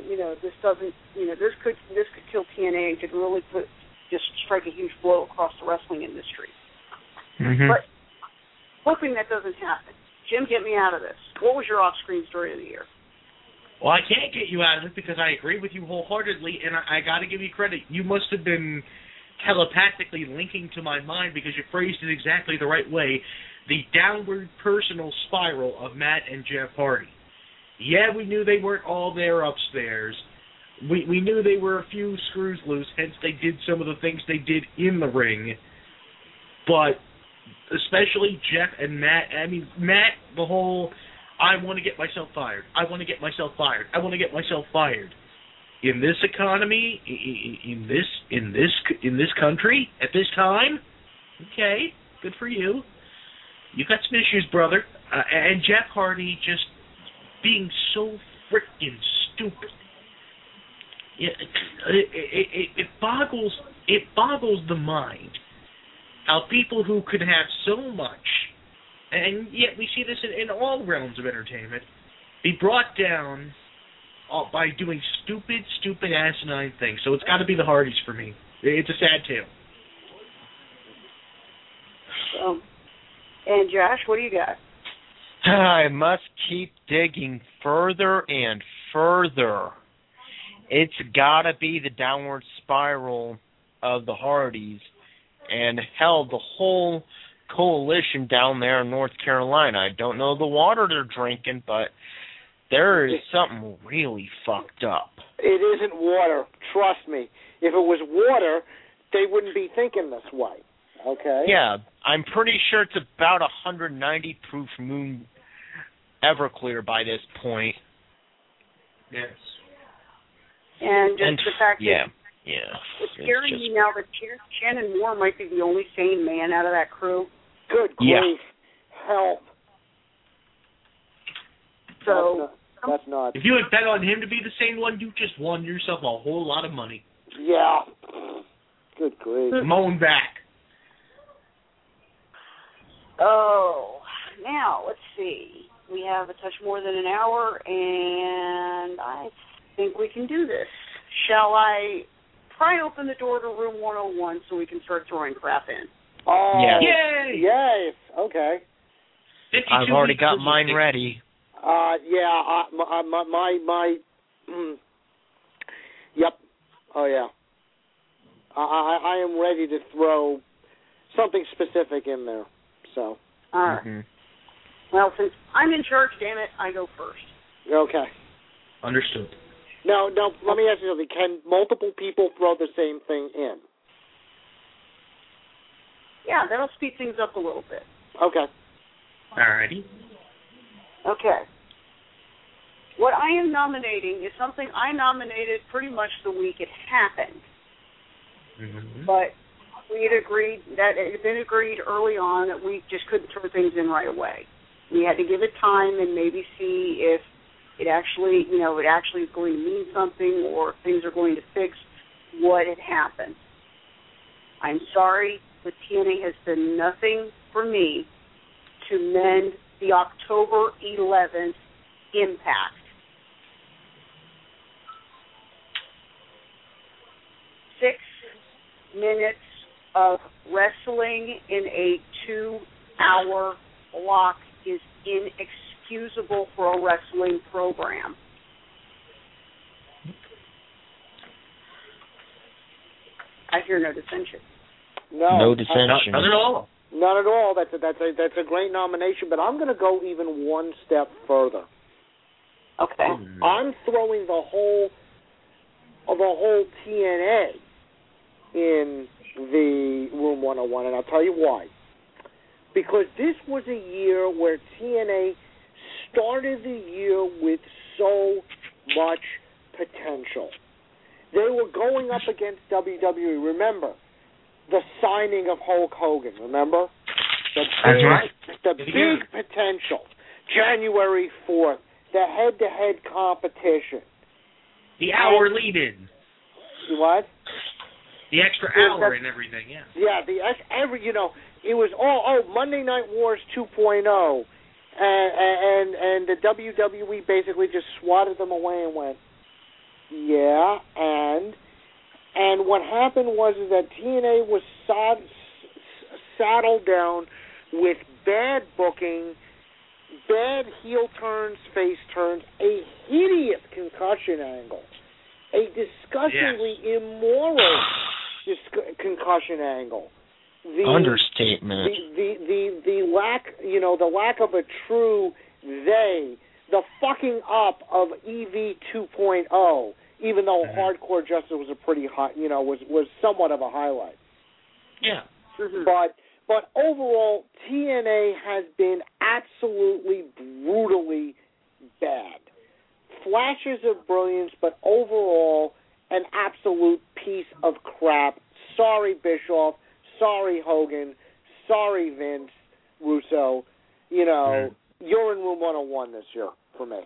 could kill TNA and could really just strike a huge blow across the wrestling industry. Mm-hmm. But hoping that doesn't happen. Jim, get me out of this. What was your off-screen story of the year? Well, I can't get you out of it because I agree with you wholeheartedly, and I got to give you credit. You must have been telepathically linking to my mind because you phrased it exactly the right way. The downward personal spiral of Matt and Jeff Hardy. Yeah, we knew they weren't all there upstairs. We knew they were a few screws loose, hence they did some of the things they did in the ring. But especially Jeff and Matt, Matt, the whole, I want to get myself fired. I want to get myself fired. I want to get myself fired. In this economy, in this country, at this time, okay, good for you. You got some issues, brother. And Jeff Hardy just being so freaking stupid. It boggles the mind how people who could have so much, and yet we see this in all realms of entertainment, be brought down by doing stupid, asinine things. So it's got to be the Hardys for me. It's a sad tale. And Josh, what do you got? I must keep digging further and further. It's got to be the downward spiral of the Hardys, and hell, the whole coalition down there in North Carolina. I don't know the water they're drinking, but there is something really fucked up. It isn't water. Trust me. If it was water, they wouldn't be thinking this way. Okay? Yeah, I'm pretty sure it's about 190 proof moon Everclear by this point. Yes. And just the fact that it's scaring me now that Shannon Moore might be the only sane man out of that crew. Good grief. Help. So that's not. If you had bet on him to be the sane one, you just won yourself a whole lot of money. Yeah. Good grief. Moan back. Oh, now let's see. We have a touch more than an hour, and I think we can do this. Shall I pry open the door to room 101 so we can start throwing crap in? Oh, yes. Yay! Yes. Okay. I've already got mine ready. Yep. Oh, yeah. I am ready to throw something specific in there. So. All right. Mm-hmm. Well, since I'm in charge, damn it, I go first. Okay. Understood. Now, let me ask you something. Can multiple people throw the same thing in? Yeah, that'll speed things up a little bit. Okay. Alrighty. Okay. What I am nominating is something I nominated pretty much the week it happened. Mm-hmm. But we had agreed that it had been agreed early on that we just couldn't throw things in right away. We had to give it time and maybe see if it actually, it actually is going to mean something or things are going to fix what had happened. I'm sorry, but TNA has done nothing for me to mend the October 11th impact. Six minutes of wrestling in a 2-hour block is inexcusable for a wrestling program. I hear no dissension. No dissension. Not at all. Not at all. That's a great nomination, but I'm going to go even one step further. Okay. I'm throwing the whole TNA in the Room 101, and I'll tell you why. Because this was a year where TNA started the year with so much potential. They were going up against WWE. Remember, the signing of Hulk Hogan, remember? The big potential. January 4th, the head-to-head competition. The hour lead-in. What? The extra hour and everything, yeah. Yeah, it was all Monday Night Wars 2.0, and the WWE basically just swatted them away and went, yeah, and what happened was that TNA was saddled down with bad booking, bad heel turns, face turns, a hideous concussion angle, a disgustingly immoral concussion angle. Understatement. The lack of a true the fucking up of EV 2.0, even though Hardcore Justice was a pretty hot, was somewhat of a highlight. Yeah. But overall, TNA has been absolutely brutally bad. Flashes of brilliance, but overall, an absolute piece of crap. Sorry, Bischoff. Sorry, Hogan. Sorry, Vince Russo. You're in Room 101 this year for me.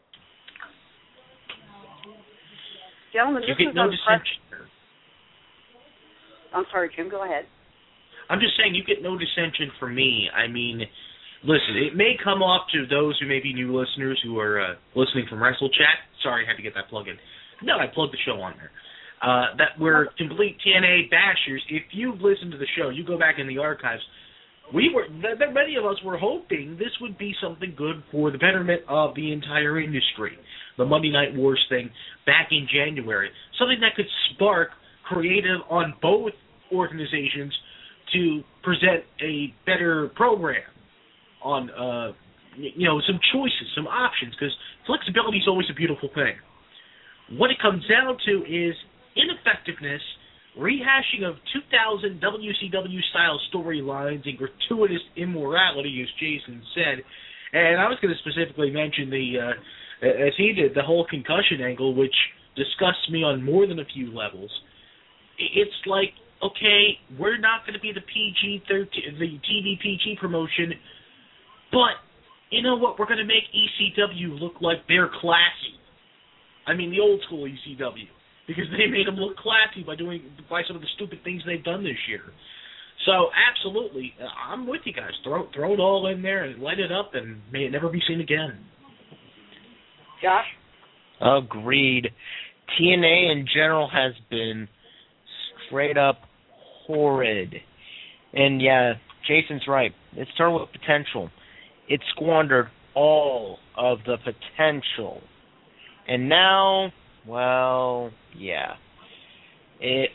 Gentlemen, this is dissension. I'm sorry, Jim. Go ahead. I'm just saying you get no dissension from me. I mean, listen, it may come off to those who may be new listeners who are listening from WrestleChat. Sorry, I had to get that plug in. No, I plugged the show on there. That we're complete TNA bashers. If you've listened to the show, you go back in the archives. Many of us were hoping this would be something good for the betterment of the entire industry. The Monday Night Wars thing back in January. Something that could spark creative on both organizations to present a better program on, some choices, some options, because flexibility is always a beautiful thing. What it comes down to is ineffectiveness, rehashing of 2000 WCW-style storylines, and gratuitous immorality, as Jason said. And I was going to specifically mention as he did, the whole concussion angle, which disgusts me on more than a few levels. It's like, okay, we're not going to be the PG-13, the TV PG promotion, but you know what? We're going to make ECW look like they're classy. I mean, the old school ECW, because they made them look classy by some of the stupid things they've done this year. So, absolutely, I'm with you guys. Throw it all in there and light it up, and may it never be seen again. Josh? Agreed. TNA in general has been straight up horrid. And yeah, Jason's right. It started with potential. It squandered all of the potential. And now, well, yeah. It's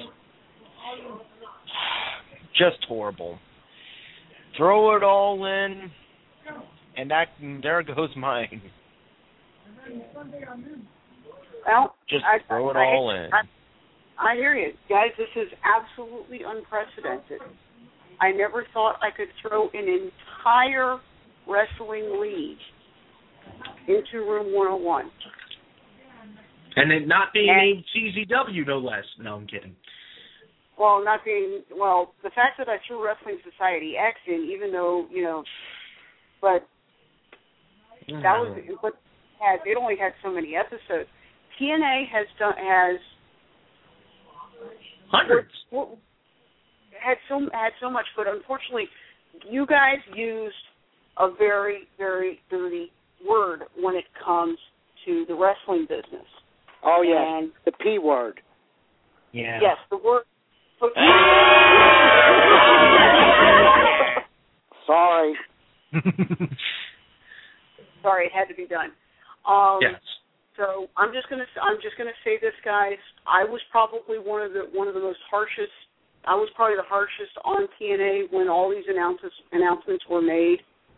just horrible. Throw it all in, and there goes mine. Well, just throw it all in. I hear you. Guys, this is absolutely unprecedented. I never thought I could throw an entire wrestling league into Room 101. And it not being named CZW, no less. No, I'm kidding. Well, the fact that I threw Wrestling Society X in, even though, but that was, but it only had so many episodes. TNA has hundreds. Had so much, but unfortunately, you guys used a very, very dirty word when it comes to the wrestling business. Oh yeah, the P word. Yeah. Yes, the word. Sorry. Sorry, it had to be done. Yes. So I'm just gonna say this, guys. I was probably one of the most harshest. I was probably the harshest on TNA when all these announcements were made.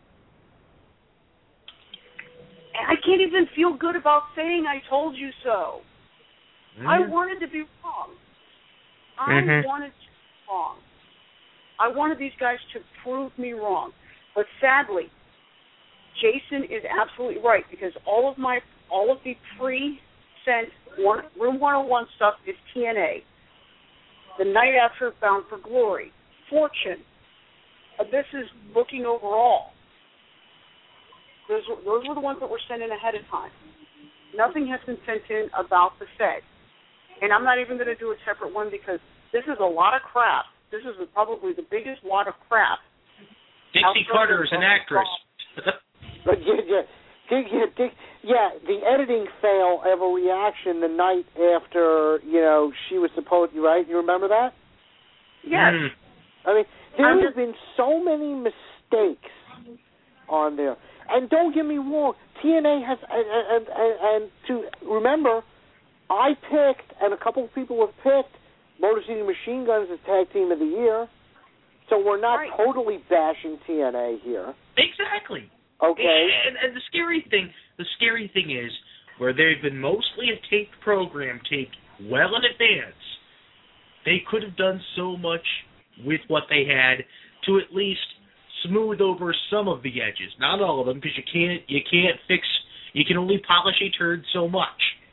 And I can't even feel good about saying I told you so. I wanted to be wrong. I wanted to be wrong. I wanted these guys to prove me wrong. But sadly, Jason is absolutely right, because all of the pre-sent Room 101 stuff is TNA. The night after Bound for Glory, Fortune, this is booking overall. Those were the ones that were sent in ahead of time. Nothing has been sent in about the Fed. And I'm not even going to do a separate one because this is a lot of crap. This is probably the biggest wad of crap. Dixie Carter is an actress. The editing fail of a reaction the night after, she was supposed, right? You remember that? Yes. I mean, there have been so many mistakes on there. And don't get me wrong, TNA has, and to remember, I picked, and a couple of people have picked, Motor City Machine Guns as Tag Team of the Year. So we're not totally bashing TNA here. Exactly. Okay. And the scary thing is, where they've been mostly a taped program, taped well in advance, they could have done so much with what they had to at least smooth over some of the edges. Not all of them, because you can only polish a turd so much.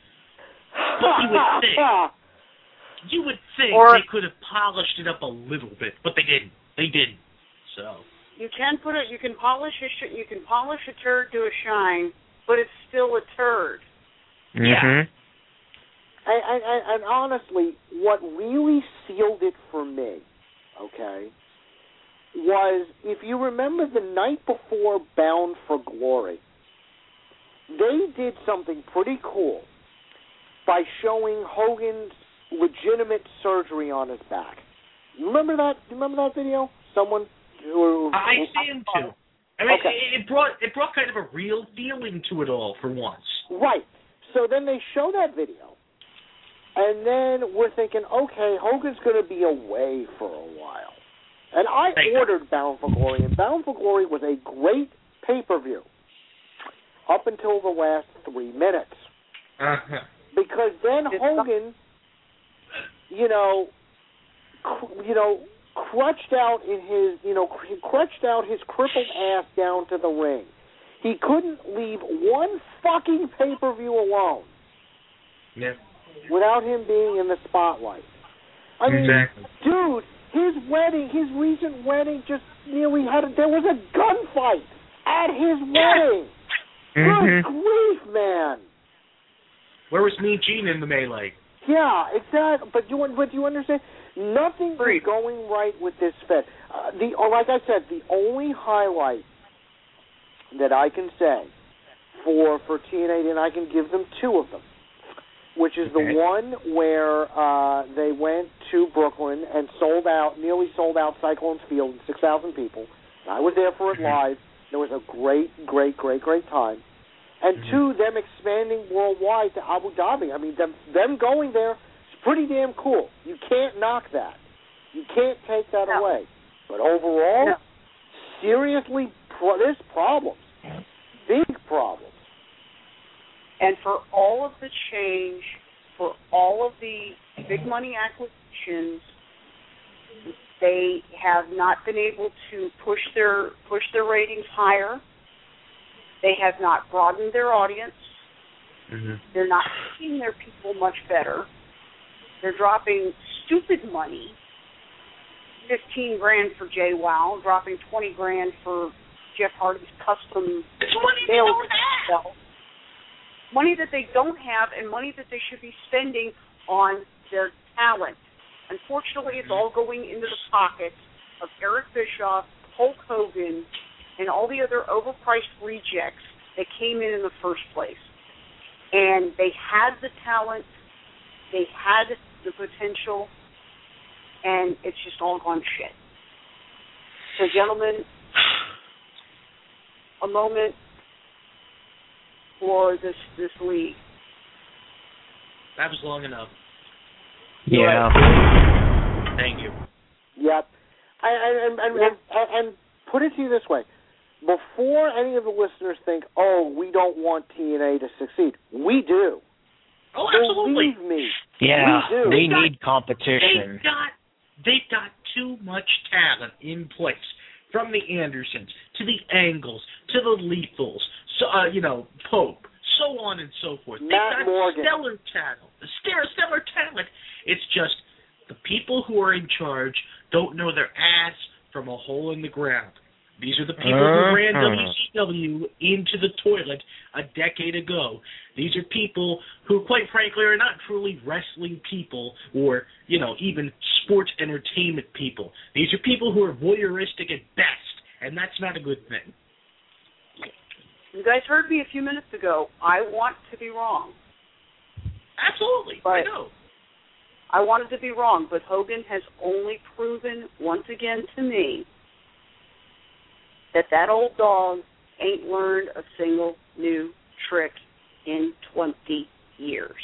But you would think they could have polished it up a little bit, but they didn't. They didn't. So you can polish a turd to a shine, but it's still a turd. Mm-hmm. Yeah. And honestly, what really sealed it for me, okay, was, if you remember the night before Bound for Glory, they did something pretty cool by showing Hogan's legitimate surgery on his back. You remember that? Do you remember that video? I stand to. I mean, okay. it brought kind of a real feeling to it all for once. Right. So then they show that video, and then we're thinking, okay, Hogan's going to be away for a while. And I ordered Bound for Glory, and Bound for Glory was a great pay-per-view up until the last 3 minutes. Uh-huh. Because then Hogan, crutched out his crippled ass down to the ring. He couldn't leave one fucking pay-per-view alone. Yeah. Without him being in the spotlight. I mean, dude, his recent wedding just nearly there was a gunfight at his wedding. Good grief, man. Where was Mean Gene in the melee? Yeah, exactly. But you understand? Nothing is going right with this Fed. Like I said, the only highlight that I can say for TNA, and I can give them 2 of them, which is the one where they went to Brooklyn and nearly sold out Cyclones Field, 6,000 people. And I was there for it live. It was a great, great, great, great time. And 2, them expanding worldwide to Abu Dhabi. I mean, them going there is pretty damn cool. You can't knock that. You can't take that away. But overall, seriously, there's problems. Big problems. And for all of the change, for all of the big money acquisitions, they have not been able to push their ratings higher. They have not broadened their audience. Mm-hmm. They're not treating their people much better. They're dropping stupid money, $15,000 for JWoww, dropping $20,000 for Jeff Hardy's custom. It's money they don't have. Money that they don't have, and money that they should be spending on their talent. Unfortunately, it's all going into the pockets of Eric Bischoff, Hulk Hogan, and all the other overpriced rejects that came in the first place. And they had the talent, they had the potential, and it's just all gone to shit. So, gentlemen, a moment for this league. That was long enough. Yeah. Thank you. Yep. And put it to you this way. Before any of the listeners think, oh, we don't want TNA to succeed, we do. Oh, absolutely. Believe me. Yeah, we They've need competition. They've got too much talent in place. From the Andersons to the Angles to the Lethals, so Pope, so on and so forth. They've got Morgan. stellar talent. It's just the people who are in charge don't know their ass from a hole in the ground. These are the people who ran WCW into the toilet a decade ago. These are people who, quite frankly, are not truly wrestling people or, even sports entertainment people. These are people who are voyeuristic at best, and that's not a good thing. You guys heard me a few minutes ago. I want to be wrong. Absolutely, but I know. I wanted to be wrong, but Hogan has only proven once again to me that old dog ain't learned a single new trick in 20 years.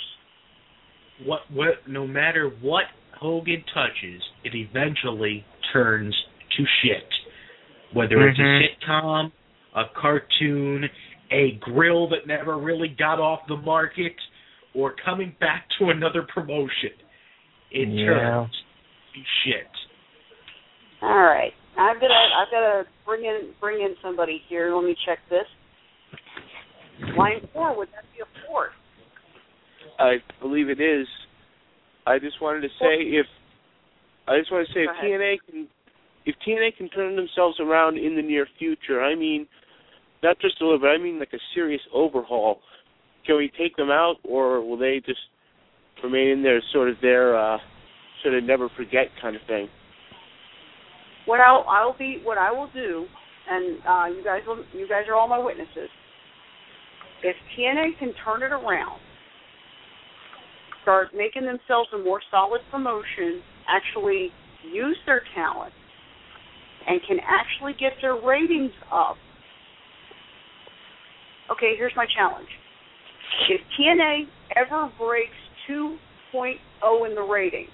No matter what Hogan touches, it eventually turns to shit. Whether it's a sitcom, a cartoon, a grill that never really got off the market, or coming back to another promotion, it turns to shit. All right. I've got to bring in somebody here. Let me check this. Line 4, would that be a 4? I believe it is. I just wanted to say if TNA can turn themselves around in the near future, I mean, not just a little bit, I mean like a serious overhaul. Can we take them out, or will they just remain in there sort of never forget kind of thing? What I will do, and you guys are all my witnesses. If TNA can turn it around, start making themselves a more solid promotion, actually use their talent, and can actually get their ratings up. Okay, here's my challenge. If TNA ever breaks 2.0 in the ratings,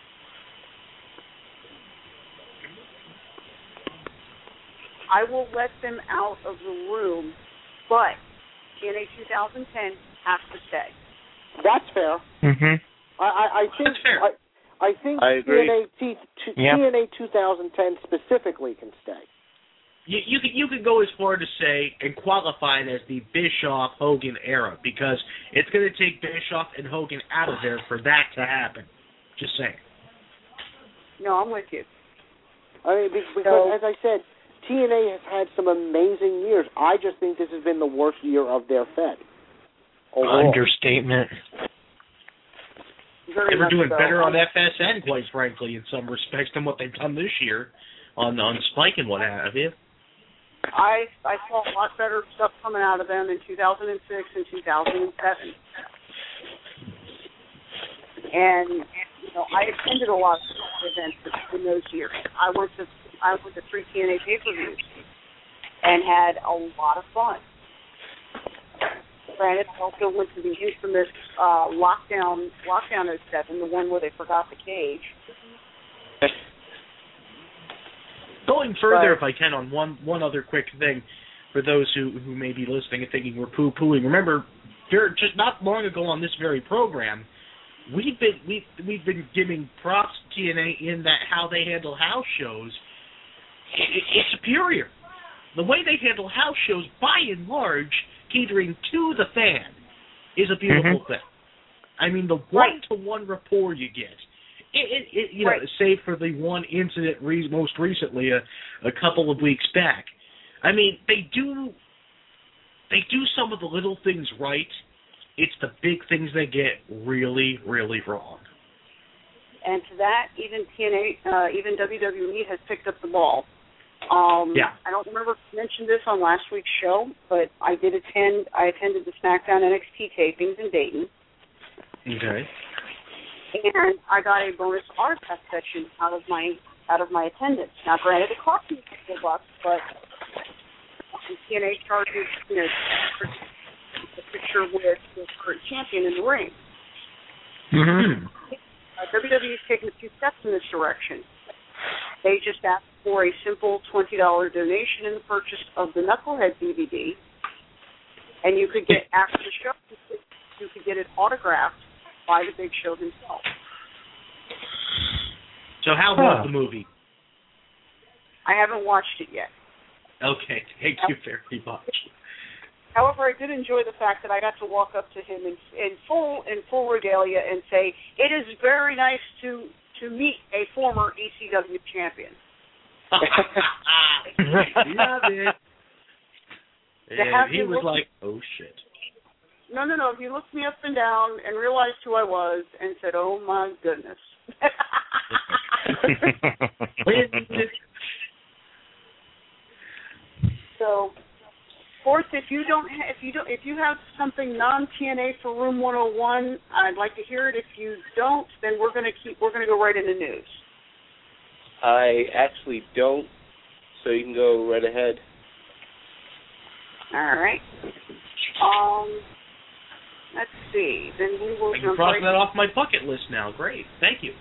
I will let them out of the room, but TNA 2010 has to stay. That's fair. Mm-hmm. I think I agree. TNA 2010 specifically can stay. You could go as far to say and qualify it as the Bischoff-Hogan era, because it's going to take Bischoff and Hogan out of there for that to happen. Just saying. No, I'm with you. I mean, because as I said, TNA has had some amazing years. I just think this has been the worst year of their Fed. Overall. Understatement. They were doing better on FSN, quite frankly, in some respects, than what they've done this year on Spike and what have you. I saw a lot better stuff coming out of them in 2006 and 2007. And I attended a lot of events in those years. I went to 3 TNA pay-per-views and had a lot of fun. Granted, I also went to the infamous Lockdown 07, the one where they forgot the cage. Going further, if I can, on one other quick thing for those who may be listening and thinking we're poo-pooing. Remember, just not long ago on this very program, we've been giving props to TNA in that how they handle house shows. It's superior. The way they handle house shows, by and large, catering to the fan, is a beautiful thing. I mean, the one-to-one rapport you get. Save for the one incident most recently, a couple of weeks back. I mean, they do some of the little things right. It's the big things they get really, really wrong. And to that, even TNA, even WWE has picked up the ball. I don't remember if I mentioned this on last week's show, but I attended the SmackDown NXT tapings in Dayton. Okay. And I got a bonus autograph section out of my attendance. Now, granted, it cost me $50, but TNA charges a picture with the current champion in the ring. Mm-hmm. WWE's taken a few steps in this direction. They just asked for a simple $20 donation in the purchase of the Knucklehead DVD, and you could get, after the show, you could get it autographed by the Big Show himself. So how was the movie? I haven't watched it yet. Okay, thank you very much. However, I did enjoy the fact that I got to walk up to him in full regalia and say, "It is very nice to meet a former ECW champion." Love it. And he was like, "Oh shit." No. He looked me up and down and realized who I was and said, "Oh my goodness." So, fourth, if you have something non-TNA for Room 101, I'd like to hear it. If you don't, then we're going to go right into news. I actually don't, so you can go right ahead. All right. Let's see. Then we will. I can cross that off my bucket list now. Great, thank you.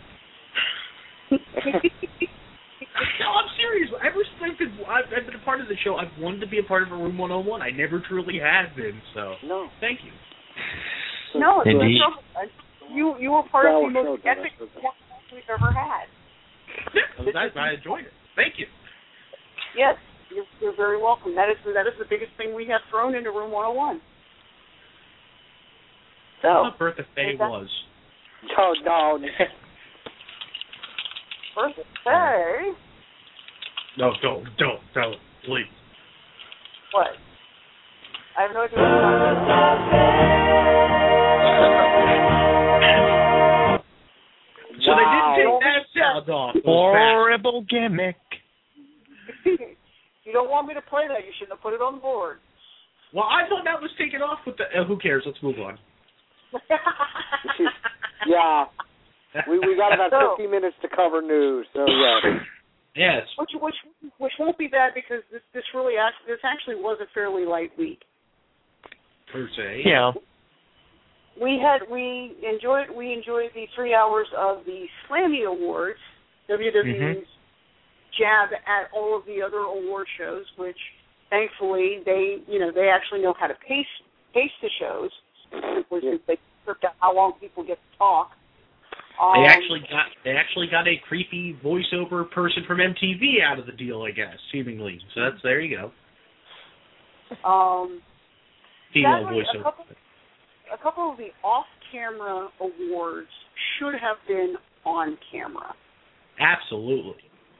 No, I'm serious. Ever since I've been a part of the show, I've wanted to be a part of a Room 101. I never truly have been, so thank you. No, Indeed. You were part of the most epic performance we've ever had. I enjoyed it. Thank you. Yes, you're very welcome. That is the biggest thing we have thrown into Room 101. So, what Bertha Faye was. Oh, no. Bertha Faye? No, don't, please. What? I have no idea what you're talking about. So they didn't take that sound off. Horrible gimmick. You don't want me to play that. You shouldn't have put it on the board. Well, I thought that was taken off with the... who cares? Let's move on. Yeah. We got about 50 minutes to cover news, so yeah. Yes. Which won't be bad because this actually was a fairly light week. Per se. Yeah. We enjoyed the 3 hours of the Slammy Awards, WWE's jab at all of the other award shows, which thankfully they actually know how to pace the shows, which is they script out how long people get to talk. They actually got a creepy voiceover person from MTV out of the deal, I guess, seemingly. So there you go. Female voiceover. A couple of the off-camera awards should have been on camera. Absolutely.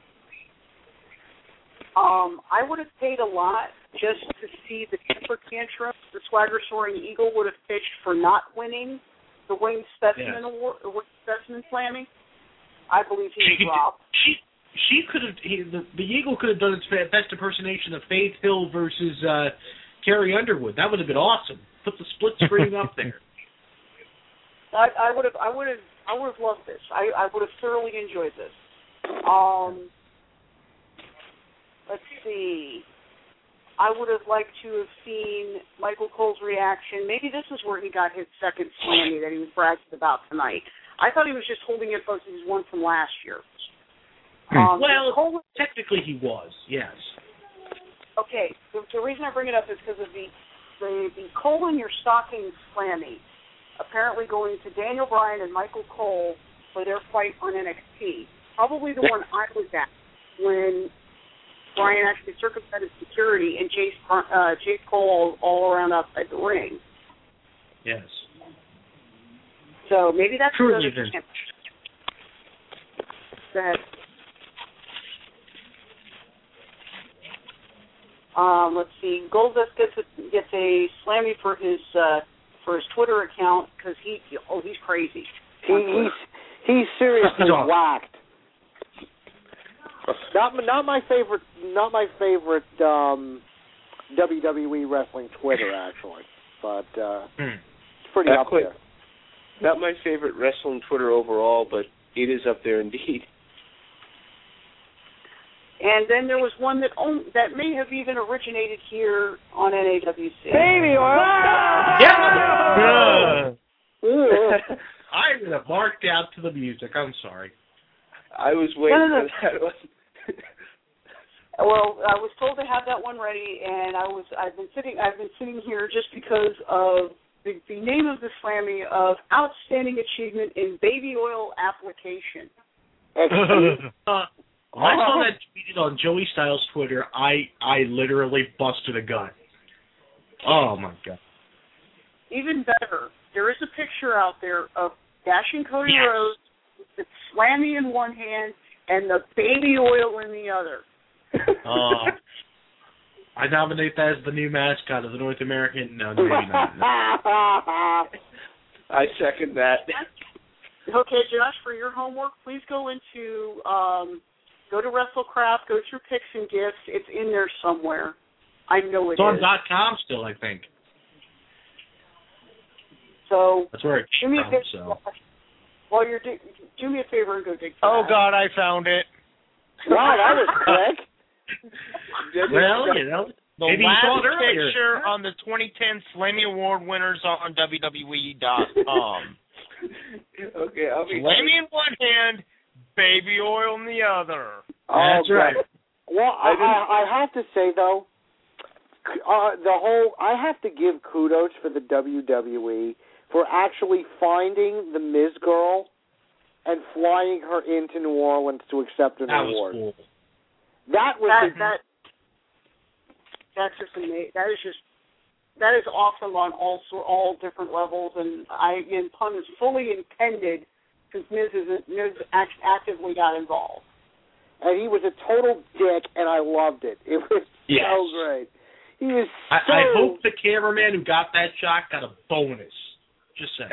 I would have paid a lot just to see the temper tantrum the Swagger Soaring Eagle would have pitched for not winning the Winged Specimen Award, or Winged Specimen Slammy. I believe he was robbed. She could have. The Eagle could have done its best impersonation of Faith Hill versus Carrie Underwood. That would have been awesome. Put the split screen up there. I would have loved this. I would have thoroughly enjoyed this. Let's see. I would have liked to have seen Michael Cole's reaction. Maybe this is where he got his second Slammy that he was bragging about tonight. I thought he was just holding it versus his one from last year. Technically he was, yes. Okay, the reason I bring it up is because of the Cole in Your Stocking Slammy apparently going to Daniel Bryan and Michael Cole for their fight on NXT. Probably the one I was at when Bryan actually circumvented security and chased Cole all around outside the ring. Yes. So maybe that's truly another chance. That. Let's see. Goldust gets a Slammy for his Twitter account because he's crazy. He's seriously whacked. Not my favorite WWE wrestling Twitter actually, but it's pretty up there. Not my favorite wrestling Twitter overall, but it is up there indeed. And then there was one that may have even originated here on NAWC. Baby oil! Yeah! I would have marked out to the music. I'm sorry. I was waiting for that one. Well, I was told to have that one ready, and I've been sitting here just because of the name of the Slammy of Outstanding Achievement in Baby Oil Application. When I saw that tweeted on Joey Styles' Twitter, I literally busted a gut. Oh, my God. Even better, there is a picture out there of Dashing Cody Rhodes with the Slammy in one hand and the baby oil in the other. I nominate that as the new mascot of the North American. No, maybe not. No. I second that. Okay, Josh, for your homework, please go into go to WrestleCraft, go through Picks and Gifts. It's in there somewhere. I know it is. It's on .com still, I think. So that's where it came from. So. While you're do me a favor and go dig. Oh God, I found it. Wow, that was quick. Well, you know, the maybe last you saw it earlier. picture on the 2010 Slammy Award winners on WWE.com. Okay, I'll be Slammy in one hand, baby oil in the other. That's right. Well, I have to say though, I have to give kudos for the WWE for actually finding the Miz girl and flying her into New Orleans to accept an award. That was cool. That's just amazing. That is awesome on all different levels, and pun is fully intended since Miz actively got involved. And he was a total dick, and I loved it. It was so great. He was so... I hope the cameraman who got that shot got a bonus. Just saying.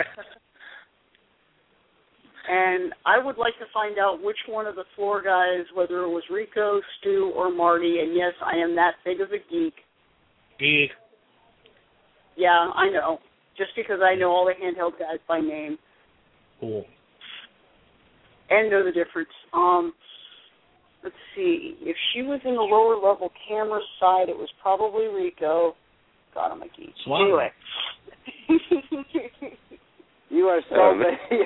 And I would like to find out which one of the floor guys, whether it was Rico, Stu, or Marty, and yes, I am that big of a geek. Geek. Yeah, I know. Just because I know all the handheld guys by name. Cool. And know the difference. Let's see. If she was in the lower level camera side, it was probably Rico. God, I'm a geek. Anyway. You are so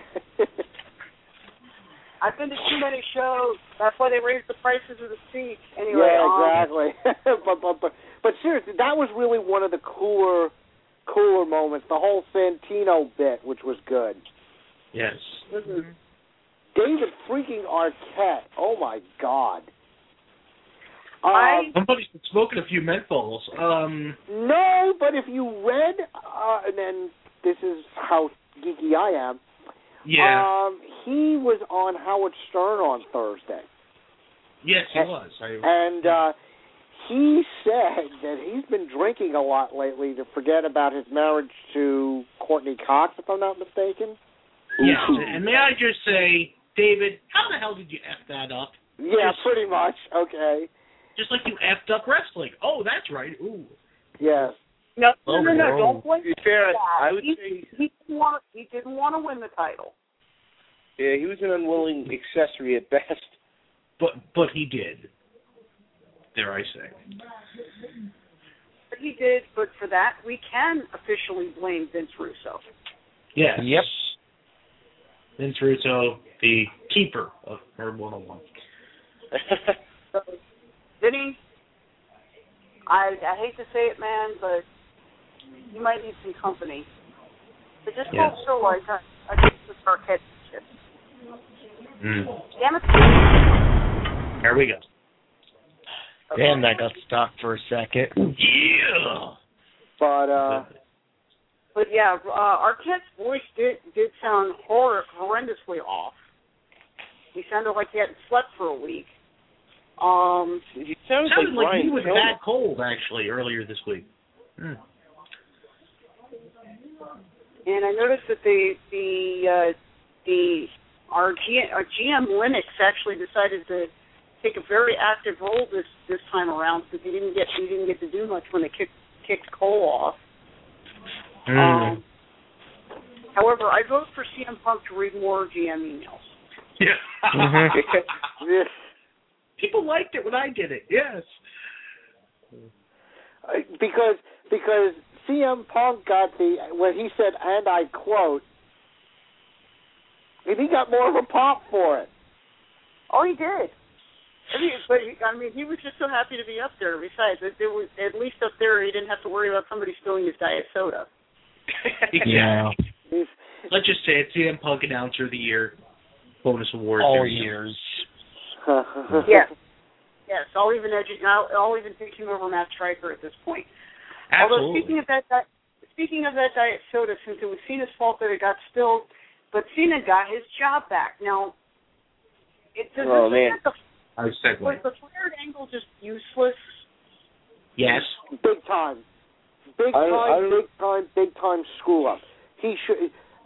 I've been to too many shows. That's why they raised the prices of the seats. Anyway, yeah, exactly. but seriously, that was really one of the cooler moments. The whole Santino bit, which was good. Yes. Mm-hmm. David freaking Arquette. Oh my God. Somebody's been smoking a few menthols. No, but if you read, and then this is how geeky I am. Yeah. He was on Howard Stern on Thursday. Yes, he was. He said that he's been drinking a lot lately to forget about his marriage to Courtney Cox, if I'm not mistaken. Yes, and may I just say, David, how the hell did you F that up? Yeah, pretty much. Okay. Just like you F'd up wrestling. Oh, that's right. Ooh. Yes. No, don't blame to be fair, I would say he didn't want to win the title. Yeah, he was an unwilling accessory at best. But he did. Dare I say. But he did, but for that, we can officially blame Vince Russo. Yes. Yep. Vince Russo, the keeper of Herb 101. So, Vinny, I hate to say it, man, but you might need some company. But just hold still like I think the Arquette shit. Damn it. There we go. Okay. Damn, that got stopped for a second. Yeah. But yeah, Arquette's voice did sound horrendously off. He sounded like he hadn't slept for a week. He sounded like Brian he was Pillman. that cold actually earlier this week. And I noticed that our GM Linux actually decided to take a very active role this time around because he didn't get to do much when they kicked Cole off. However, I vote for CM Punk to read more GM emails. Yeah. Yes. People liked it when I did it. Yes. Because CM Punk got when he said, and I quote, and he got more of a pop for it. Oh, he did. He was just so happy to be up there. Besides, at least up there, he didn't have to worry about somebody spilling his diet soda. Yeah. Let's just say it's CM Punk Announcer of the Year bonus award. All years. Yes. Yes, I'll even pick him over Matt Striker at this point. Absolutely. Although speaking of that diet soda, since it was Cena's fault that it got spilled, but Cena got his job back. Now, man. Was the fired angle just useless? Yes. Big time screw up. He should.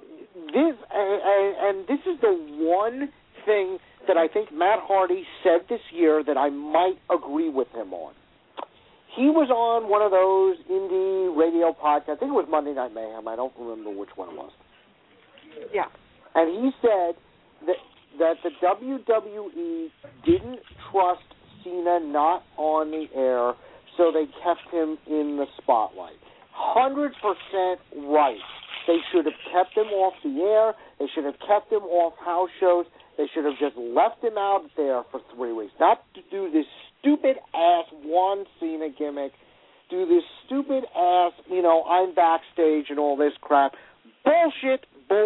This is the one thing that I think Matt Hardy said this year that I might agree with him on. He was on one of those indie radio podcasts. I think it was Monday Night Mayhem. I don't remember which one it was. Yeah. And he said that the WWE didn't trust Cena not on the air, so they kept him in the spotlight. 100% right. They should have kept him off the air. They should have kept him off house shows. They should have just left him out there for 3 weeks. Not to do this stupid-ass one Cena gimmick, do this stupid-ass, I'm backstage and all this crap. Bullshit.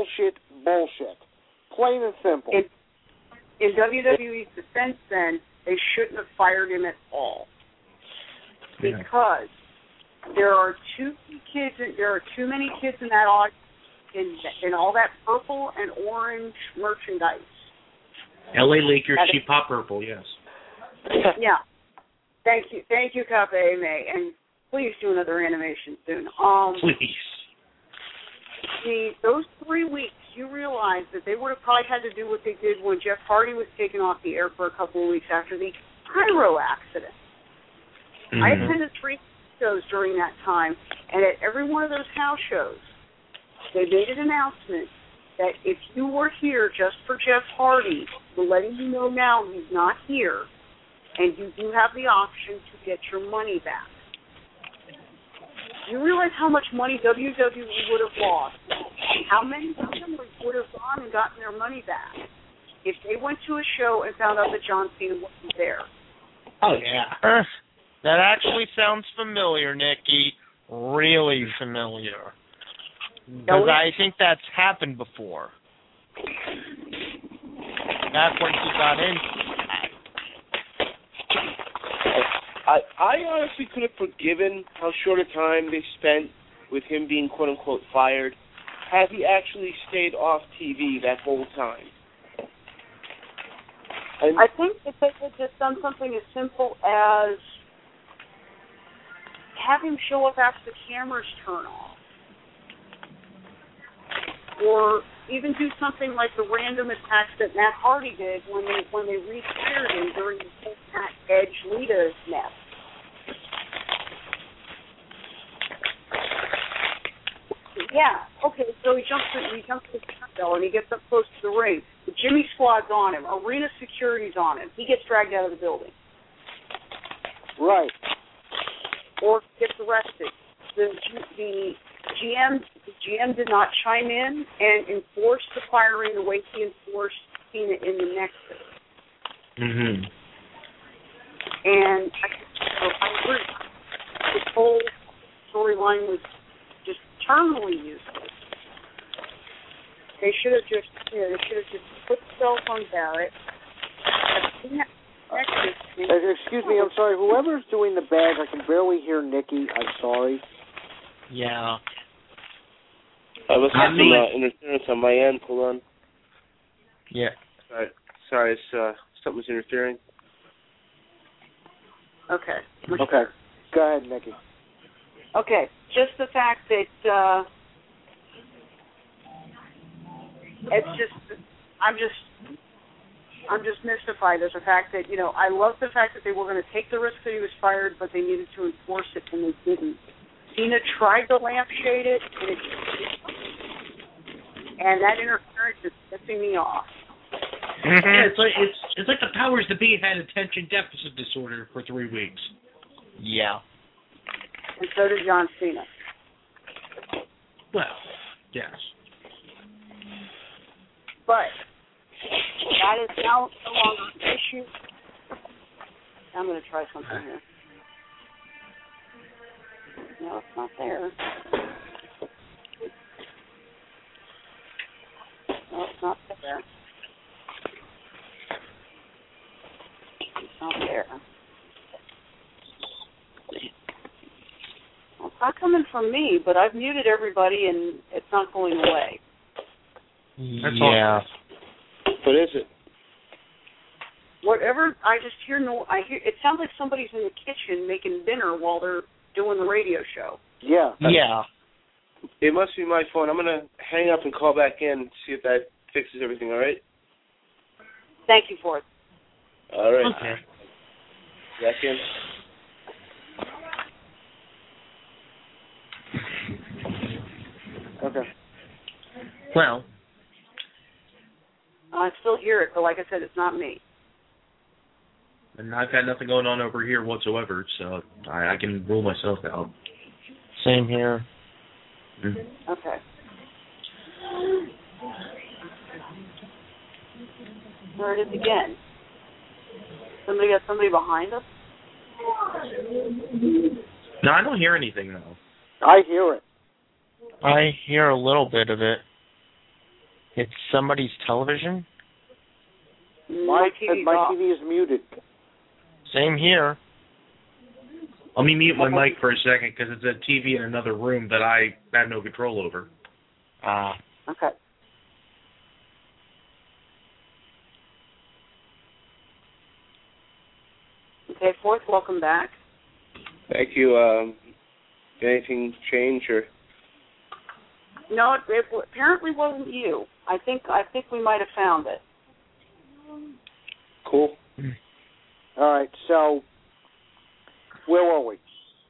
Plain and simple. In WWE's defense, then, they shouldn't have fired him at all. Yeah. Because there are too many kids in that audience in all that purple and orange merchandise. LA Lakers cheap pop purple, yes. Yeah. Thank you, Cafe May, and please do another animation soon. Please. Those 3 weeks, you realize that they would have probably had to do what they did when Jeff Hardy was taken off the air for a couple of weeks after the Cairo accident. Mm-hmm. I attended 3 shows during that time, and at every one of those house shows, they made an announcement that if you were here just for Jeff Hardy, we're letting you know now he's not here, and you do have the option to get your money back. You realize how much money WWE would have lost, how many customers would have gone and gotten their money back if they went to a show and found out that John Cena wasn't there. Oh, yeah. That actually sounds familiar, Nikki. Really familiar. Because I think that's happened before. Back when he got in. I honestly could have forgiven how short a time they spent with him being quote-unquote fired had he actually stayed off TV that whole time. I think if they had just done something as simple as have him show up after the cameras turn off. Or even do something like the random attacks that Matt Hardy did when they retired him during the whole Edge Lita mess. Yeah, okay, so he jumps the bell and he gets up close to the ring. The Jimmy Squad's on him. Arena security's on him. He gets dragged out of the building. Right. Or gets arrested. The GM did not chime in and enforce the firing the way he enforced Cena in the Nexus. Mm-hmm. And I agree. This whole storyline was just terminally useless. They should have just put the cell phone Barrett. Excuse me, I'm sorry. Whoever's doing the bag, I can barely hear Nikki. I'm sorry. Yeah. I was having interference on my end. Hold on. Yeah. Sorry, something's interfering. Okay. Okay. Go ahead, Nikki. Okay. Just the fact that it's just I'm just mystified as the fact that, I love the fact that they were going to take the risk that he was fired, but they needed to enforce it, and they didn't. Cena tried to lampshade it, and that interference is pissing me off. Mm-hmm. Yeah, it's like the powers that be had attention deficit disorder for 3 weeks. Yeah. And so did John Cena. Well, yes. But that is now no longer an issue. I'm going to try something here. No, it's not there. No, it's not there. It's not there. Well, it's not coming from me, but I've muted everybody and it's not going away. That's yeah. awesome. What is it? Whatever, I just hear it sounds like somebody's in the kitchen making dinner while they're doing the radio show. Yeah. Yeah. It must be my phone. I'm going to hang up and call back in and see if that fixes everything, all right? Thank you for it. All right. Okay. Back in. Okay. Well, I still hear it, but like I said, it's not me. and I've got nothing going on over here whatsoever, so I can rule myself out. Same here. Mm-hmm. Okay. There it is again. Somebody got somebody behind us? No, I don't hear anything, though. I hear it. I hear a little bit of it. It's somebody's television? My TV's off. TV is muted. Same here. Let me mute my mic for a second because it's a TV in another room that I have no control over. Okay. Okay, Fourth, welcome back. Thank you. Did anything change or? No, it apparently wasn't you. I think we might have found it. Cool. All right, so where were we?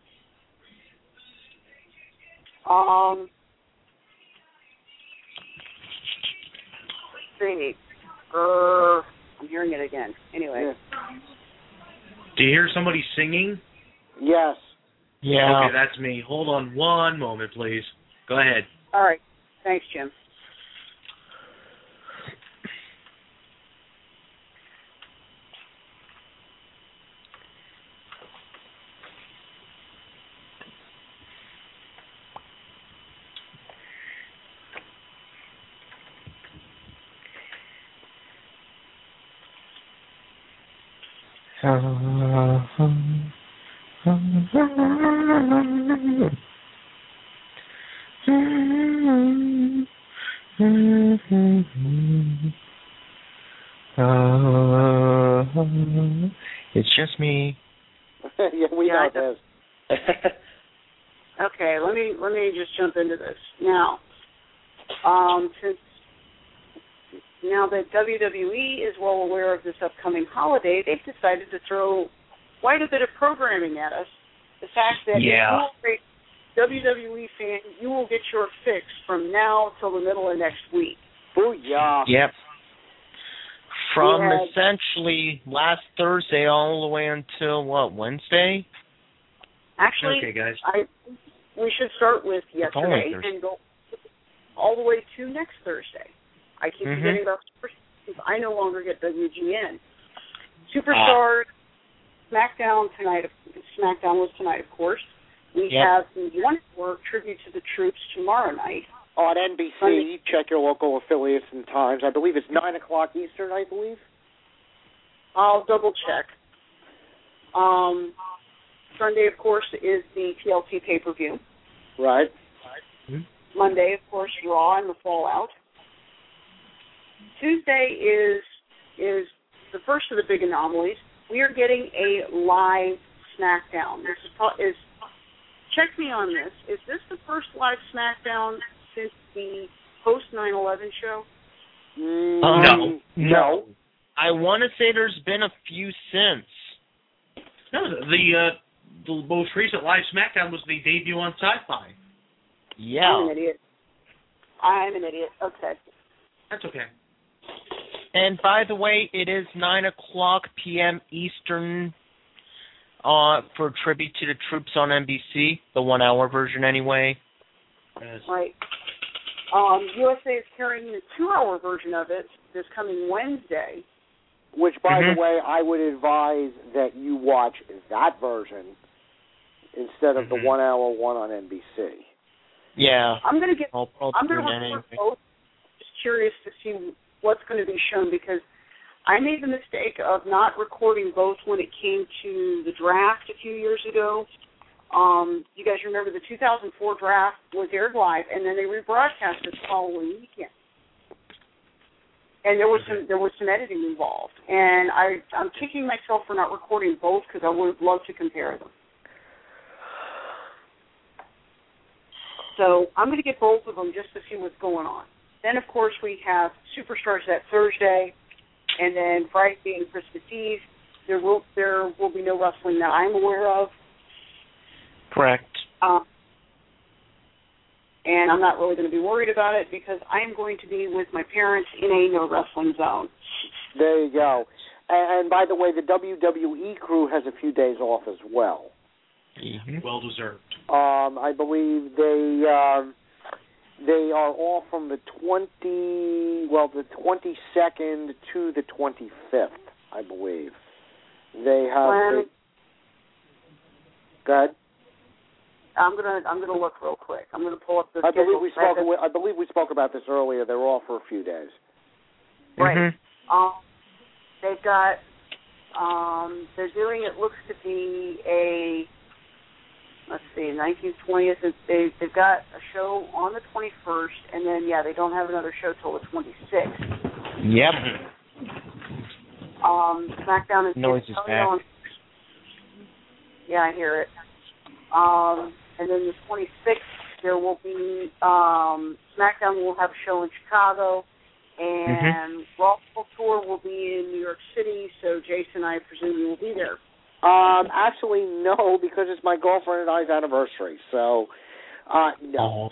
I'm hearing it again. Anyway. Yeah. Do you hear somebody singing? Yes. Yeah. Okay, that's me. Hold on one moment, please. Go ahead. All right. Thanks, Jim. It's just me. Yeah, we know this. Okay, let me just jump into this now. Since now that WWE is well aware of this upcoming holiday, they've decided to throw quite a bit of programming at us. The fact that if you are a WWE fan, you will get your fix from now till the middle of next week. Booyah. Yep. From essentially last Thursday all the way until, Wednesday? Actually, okay, guys. We should start with yesterday and go all the way to next Thursday. I keep forgetting about Superstars. I no longer get WGN. Superstars, SmackDown tonight. SmackDown was tonight, of course. We have the One Hour Tribute to the Troops tomorrow night. On NBC, Sunday. Check your local affiliates and times. I believe it's 9 o'clock Eastern, I believe. I'll double check. Sunday, of course, is the TLC pay-per-view. Right. Monday, of course, Raw and the Fallout. Tuesday is the first of the big anomalies. We are getting a live SmackDown. This is check me on this. Is this the first live SmackDown since the post 9/11 show? No. I want to say there's been a few since. No, the most recent live SmackDown was the debut on Sci-Fi. Yeah. I'm an idiot. Okay. That's okay. And by the way, it is 9 o'clock p.m. Eastern for Tribute to the Troops on NBC, the 1 hour version anyway. Yes. Right. USA is carrying the 2 hour version of it this coming Wednesday. Which, by the way, I would advise that you watch that version instead of the 1 hour one on NBC. Yeah. I'm going to I'll record both. Just curious to see what's going to be shown because I made the mistake of not recording both when it came to the draft a few years ago. You guys remember the 2004 draft was aired live, and then they rebroadcast it the following weekend. And there was some editing involved, and I'm kicking myself for not recording both because I would love to compare them. So I'm going to get both of them just to see what's going on. Then, of course, we have Superstars that Thursday, and then Friday and Christmas Eve. There will be no wrestling that I'm aware of. Correct. And I'm not really going to be worried about it because I'm going to be with my parents in a no wrestling zone. There you go. And by the way, the WWE crew has a few days off as well. Mm-hmm. Well deserved. I believe they are off from the 22nd to the 25th, I believe. They have. Go ahead. I'm gonna look real quick. I'm gonna pull up the. I believe we spoke about this earlier. They're off for a few days. Right. Mm-hmm. They've got. They're doing. It looks to be a. Let's see, 19th, 20th. They've got a show on the 21st, and then they don't have another show till the 26th. Yep. SmackDown is noise is back. Yeah, I hear it. And then the 26th, there will be SmackDown will have a show in Chicago, and Raw Tour will be in New York City. So Jason, I presume you will be there. Actually, no, because it's my girlfriend and I's anniversary. So, no.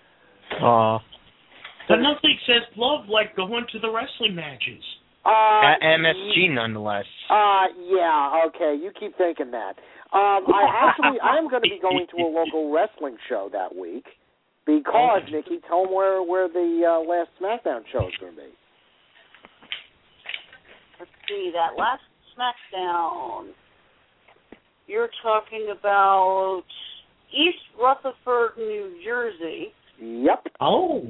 But nothing says love like going to the wrestling matches. At MSG, nonetheless. Yeah, okay. You keep thinking that. I'm going to be going to a local wrestling show that week because, Nikki, tell them where the last SmackDown show is going to be. Let's see, that last SmackDown, you're talking about East Rutherford, New Jersey. Yep. Oh.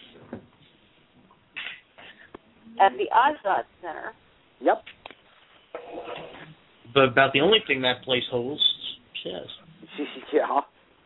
At the Azad Center. Yep. But about the only thing that place holds, yes. Yeah.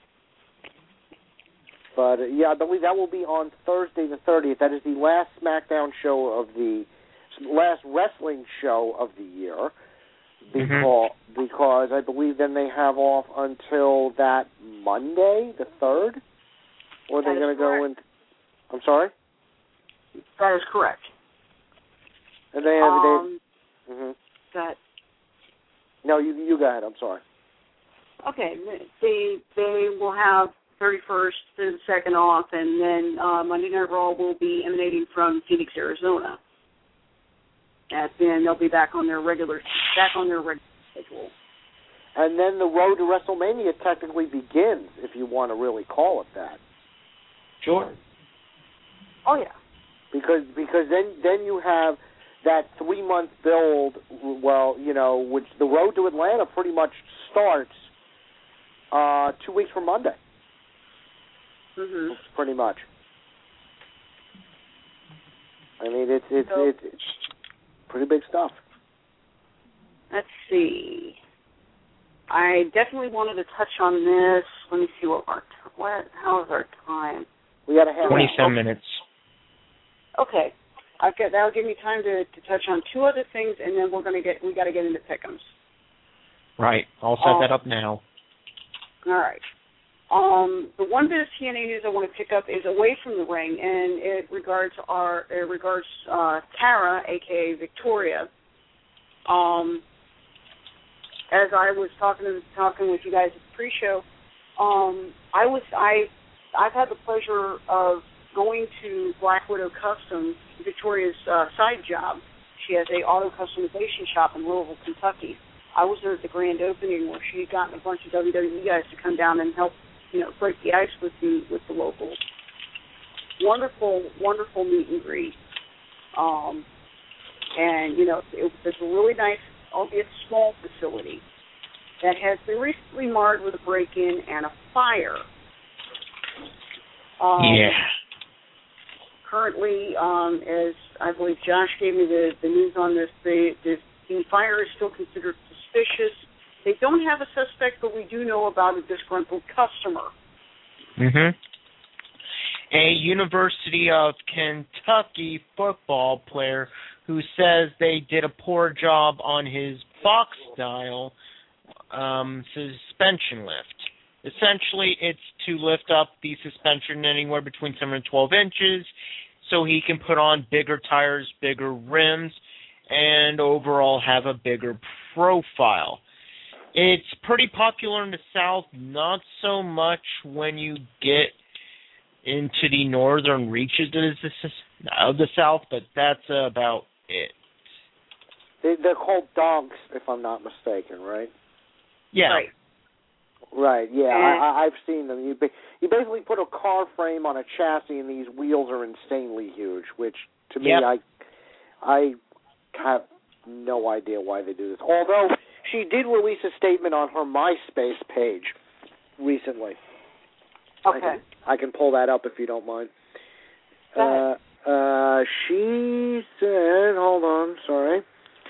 But, I believe that will be on Thursday the 30th. That is the last SmackDown show of the last wrestling show of the year. Because I believe then they have off until that Monday, the 3rd? Or they're going to go in... I'm sorry? That is correct. And they have... That... No, you go ahead. I'm sorry. Okay. They will have 31st to the 2nd off, and then Monday Night Raw will be emanating from Phoenix, Arizona. And then they'll be back on their regular schedule. And then the road to WrestleMania technically begins, if you want to really call it that. Sure. Oh yeah. Because then you have that 3-month build. Well, which the road to Atlanta pretty much starts 2 weeks from Monday. Mm-hmm. Pretty much. I mean, it's pretty big stuff. Let's see. I definitely wanted to touch on this. Let me see how is our time? We got a half 27 minutes. Okay. That'll give me time to touch on 2 other things, and then we got to get into pick'ems. Right. I'll set that up now. All right. The one bit of TNA news I want to pick up is away from the ring, and it regards Tara, aka Victoria. As I was talking with you guys at the pre-show, I've had the pleasure of going to Black Widow Customs, Victoria's side job. She has a auto customization shop in Louisville, Kentucky. I was there at the grand opening where she had gotten a bunch of WWE guys to come down and help, break the ice with the locals. Wonderful, wonderful meet and greet. And it's a really nice, albeit small facility that has been recently marred with a break-in and a fire. Yeah. currently, as I believe Josh gave me the news on this, the fire is still considered suspicious. They don't have a suspect, but we do know about a disgruntled customer. Mm-hmm. A University of Kentucky football player who says they did a poor job on his box-style suspension lift. Essentially, it's to lift up the suspension anywhere between 7 and 12 inches so he can put on bigger tires, bigger rims, and overall have a bigger profile. It's pretty popular in the South, not so much when you get into the northern reaches of the South, but that's about it. They're called dogs, if I'm not mistaken, right? Yeah. Right, yeah, I've seen them. You basically put a car frame on a chassis, and these wheels are insanely huge, which, to me, I have no idea why they do this. Although, she did release a statement on her MySpace page recently. Okay. I can pull that up if you don't mind. She said, hold on, sorry.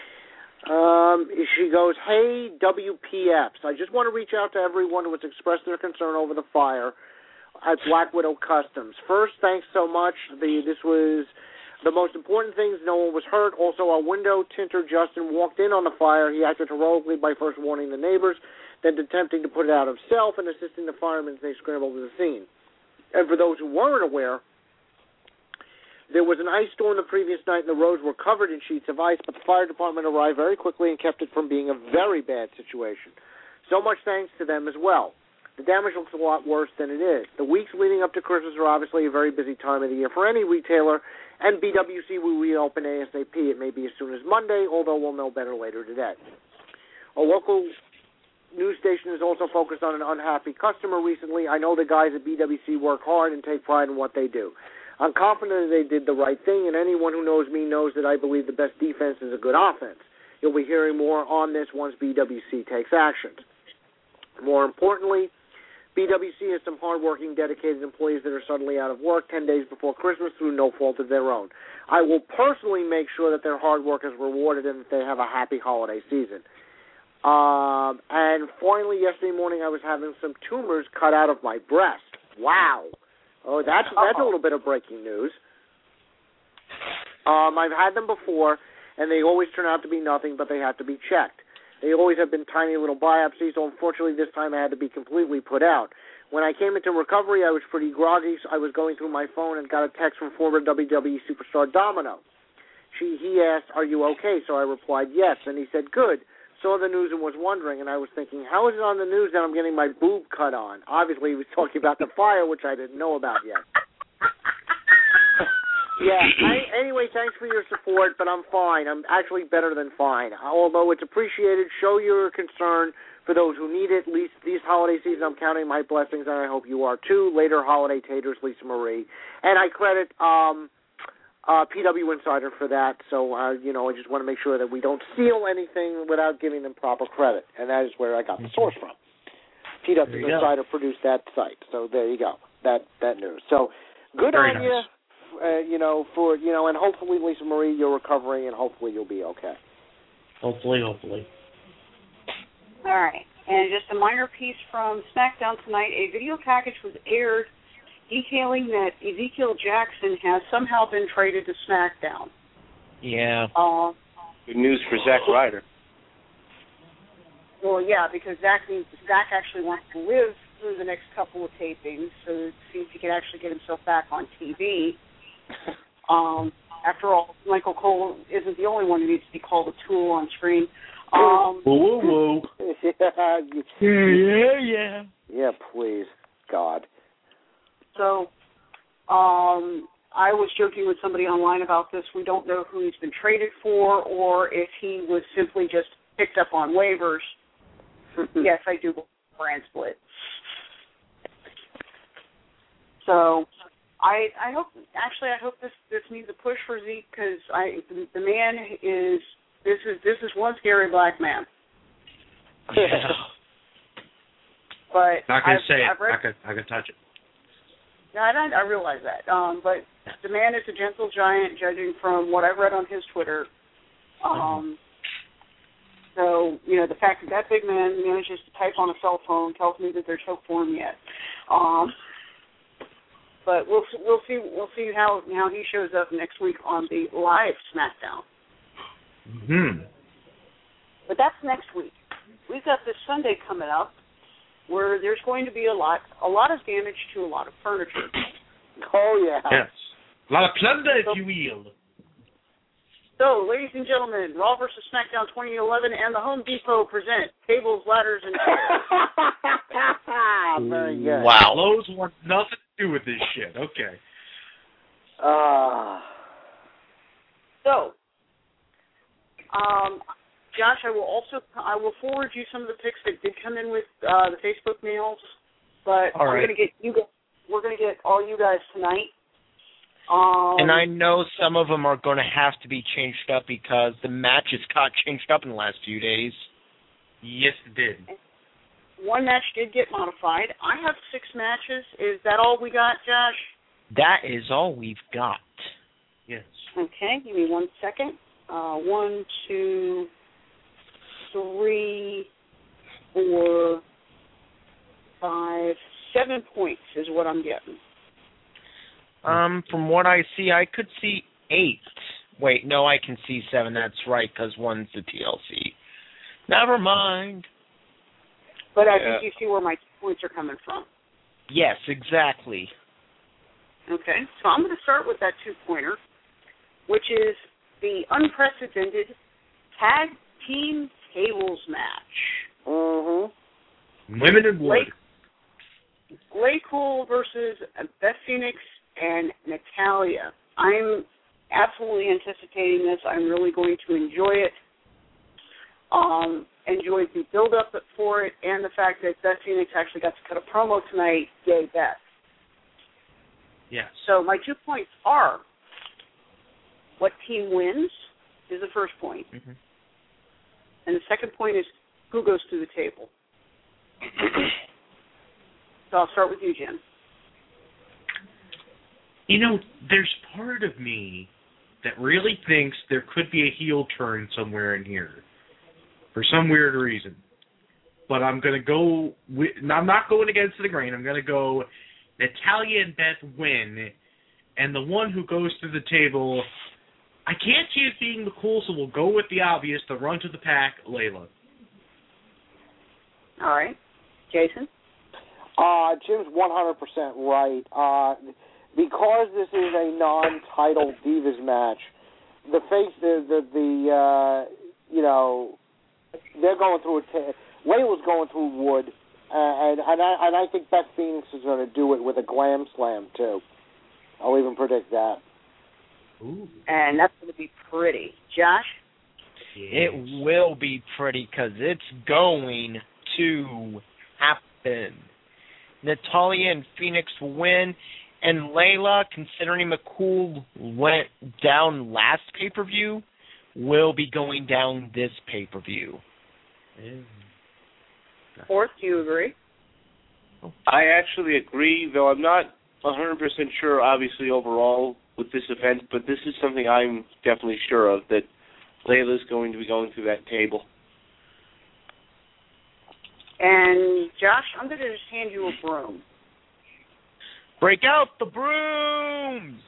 She goes, "Hey, WPFs, I just want to reach out to everyone who has expressed their concern over the fire at Black Widow Customs. First, thanks so much. This was the most important things. No one was hurt. Also, our window tinter, Justin, walked in on the fire. He acted heroically by first warning the neighbors, then attempting to put it out himself and assisting the firemen as they scrambled to the scene. And for those who weren't aware, there was an ice storm the previous night, and the roads were covered in sheets of ice, but the fire department arrived very quickly and kept it from being a very bad situation. So much thanks to them as well. The damage looks a lot worse than it is. The weeks leading up to Christmas are obviously a very busy time of the year for any retailer, and BWC will reopen ASAP. It may be as soon as Monday, although we'll know better later today. A local news station is also focused on an unhappy customer recently. I know the guys at BWC work hard and take pride in what they do. I'm confident that they did the right thing, and anyone who knows me knows that I believe the best defense is a good offense. You'll be hearing more on this once BWC takes action. More importantly, BWC has some hard-working, dedicated employees that are suddenly out of work 10 days before Christmas through no fault of their own. I will personally make sure that their hard work is rewarded and that they have a happy holiday season. And finally, yesterday morning, I was having some tumors cut out of my breast. Wow. Oh, that's a little bit of breaking news. I've had them before, and they always turn out to be nothing, but they have to be checked. They always have been tiny little biopsies, so unfortunately this time I had to be completely put out. When I came into recovery, I was pretty groggy. So I was going through my phone and got a text from former WWE superstar Domino. He asked, "Are you okay?" So I replied, "Yes," and he said, "Good." Saw the news and was wondering, and I was thinking, how is it on the news that I'm getting my boob cut on? Obviously, he was talking about the fire, which I didn't know about yet. Anyway, thanks for your support, but I'm fine. I'm actually better than fine. Although it's appreciated, show your concern for those who need it. At least these holiday season, I'm counting my blessings, and I hope you are too. Later, holiday taters, Lisa Marie. And I credit PW Insider for that, so, I just want to make sure that we don't steal anything without giving them proper credit, and that is where I got the source from. PW Insider produced that site, so there you go, that news. So, good Very on nice. you, and hopefully, Lisa Marie, you're recovering, and hopefully you'll be okay. Hopefully. All right, and just a minor piece from SmackDown tonight, a video package was aired detailing that Ezekiel Jackson has somehow been traded to SmackDown. Yeah. Good news for Zack Ryder. Well, yeah, because Zack actually wants to live through the next couple of tapings, so to see if he can actually get himself back on TV. After all, Michael Cole isn't the only one who needs to be called a tool on screen. Whoa. Yeah. Yeah, please, God. So, I was joking with somebody online about this. We don't know who he's been traded for or if he was simply just picked up on waivers. Yes, I do brand split. So, I hope this needs a push for Zeke because the man is this is one scary black man. Yeah. But Not gonna say it. I can touch it. I realize that. But the man is a gentle giant, judging from what I've read on his Twitter. So, the fact that big man manages to type on a cell phone tells me that there's hope for him yet. But we'll see how he shows up next week on the live SmackDown. Mm-hmm. But that's next week. We've got this Sunday coming up where there's going to be a lot of damage to a lot of furniture. Oh, yeah. Yes. A lot of plunder, if you will. So, ladies and gentlemen, Raw vs. SmackDown 2011 and the Home Depot present tables, ladders, and chairs. Very good. Wow. Lowe's wants nothing to do with this shit. Okay. So, Josh, I will forward you some of the pics that did come in with the Facebook mails, but all right. We're going to get all you guys tonight. And I know some of them are going to have to be changed up because the matches got changed up in the last few days. Yes, it did. One match did get modified. I have 6 matches. Is that all we got, Josh? That is all we've got. Yes. Okay, give me 1 second. 1, 2, 3, 4, 5, 7 points is what I'm getting. From what I see, I could see 8. Wait, no, I can see 7. That's right, because one's the TLC. Never mind. But I think you see where my points are coming from. Yes, exactly. Okay, so I'm going to start with that 2-pointer, which is the unprecedented tag team tables match. Mm-hmm. Women in wood. Glaycool versus Beth Phoenix and Natalya. I'm absolutely anticipating this. I'm really going to enjoy it. Enjoy the build-up for it and the fact that Beth Phoenix actually got to cut a promo tonight. Yay, Beth. Yes. So my 2 points are what team wins is the first point. Mm-hmm. And the second point is who goes to the table. So I'll start with you, Jim. There's part of me that really thinks there could be a heel turn somewhere in here for some weird reason. But I'm going to go I'm not going against the grain. I'm going to go Natalya and Beth win, and the one who goes to the table, I can't see it being the cool, so we'll go with the obvious, the run to the pack, Layla. All right. Jason? Jim's 100% right. Because this is a non-title Divas match, they're going through Layla's going through wood, and I think Beth Phoenix is going to do it with a glam slam too. I'll even predict that. Ooh. And that's going to be pretty. Josh? Yes. It will be pretty because it's going to happen. Natalya and Phoenix will win, and Layla, considering McCool went down last pay-per-view, will be going down this pay-per-view. Fourth, do you agree? I actually agree, though I'm not 100% sure, obviously, overall with this event, but this is something I'm definitely sure of, that Layla's going to be going through that table. And, Josh, I'm going to just hand you a broom. Break out the brooms!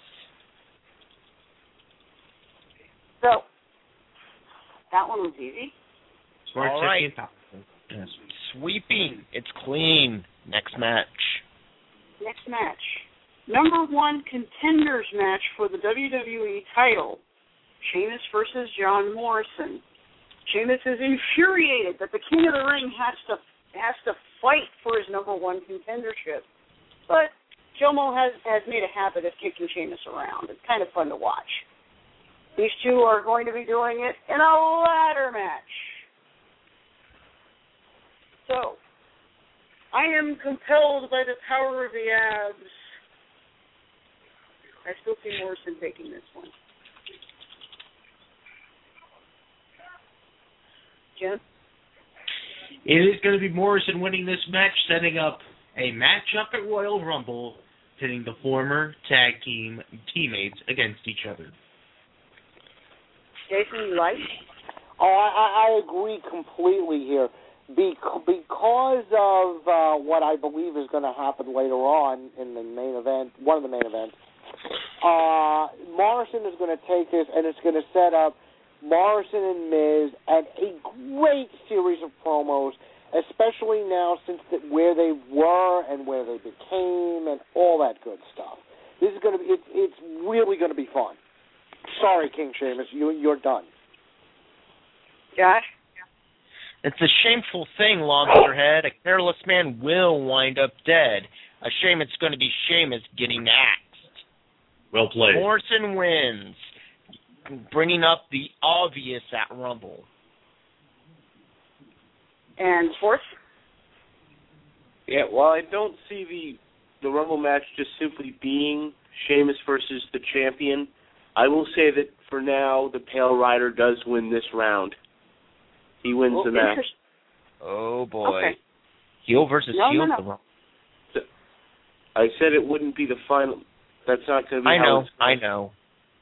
So, that one was easy. Smart, all right. Yes. Sweeping. It's clean. Next match. Next match. Number 1 contenders match for the WWE title. Sheamus versus John Morrison. Sheamus is infuriated that the King of the Ring has to fight for his number 1 contendership. But Jomo has made a habit of kicking Sheamus around. It's kind of fun to watch. These two are going to be doing it in a ladder match. So, I am compelled by the power of the abs. I still see Morrison taking this one. Jim? It is going to be Morrison winning this match, setting up a matchup at Royal Rumble pitting the former tag team teammates against each other. Jason, you like? Oh, I agree completely here. Because of what I believe is going to happen later on in the main event, one of the main events, Morrison is going to take this, and it's going to set up Morrison and Miz and a great series of promos, especially now since where they were and where they became and all that good stuff. This is going to be, it's really going to be fun. Sorry, King Sheamus, you're done. Josh? It's a shameful thing, Lobsterhead. A careless man will wind up dead. A shame it's going to be Sheamus getting axed. Well played. Morrison wins, bringing up the obvious at Rumble. And fourth? Yeah, well, I don't see the Rumble match just simply being Sheamus versus the champion. I will say that for now, the Pale Rider does win this round. He wins the match. Oh, boy. Okay. Heel versus heel. No. I said it wouldn't be the final. That's not going to be I know.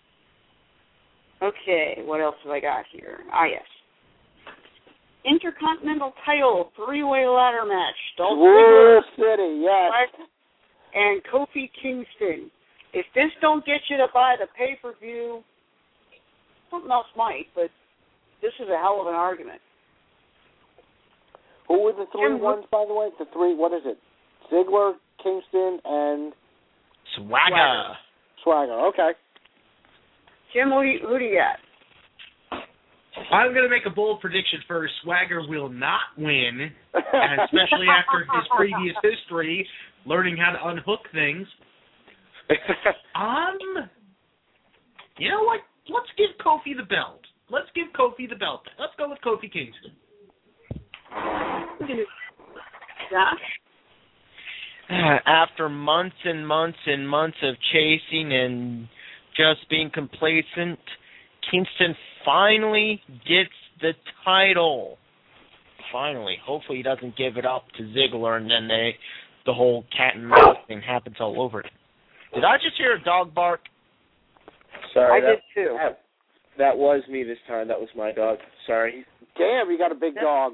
Okay, what else have I got here? Yes. Intercontinental title, three-way ladder match. Dolph Ziggler City, yes. And Kofi Kingston. If this don't get you to buy the pay-per-view, something else might, but this is a hell of an argument. Who were the three ones, by the way? The three, what is it? Ziggler, Kingston, and... Swagger, okay. Jim, who do you got? I'm going to make a bold prediction first. Swagger will not win, and especially after his previous history, learning how to unhook things. You know what? Let's give Kofi the belt. Let's go with Kofi Kingston. Josh? After months and months and months of chasing and just being complacent, Kingston finally gets the title. Finally. Hopefully he doesn't give it up to Ziggler and then the whole cat and mouse thing happens all over. Did I just hear a dog bark? Sorry. I did too. That was me this time. That was my dog. Sorry. Damn, you got a big dog.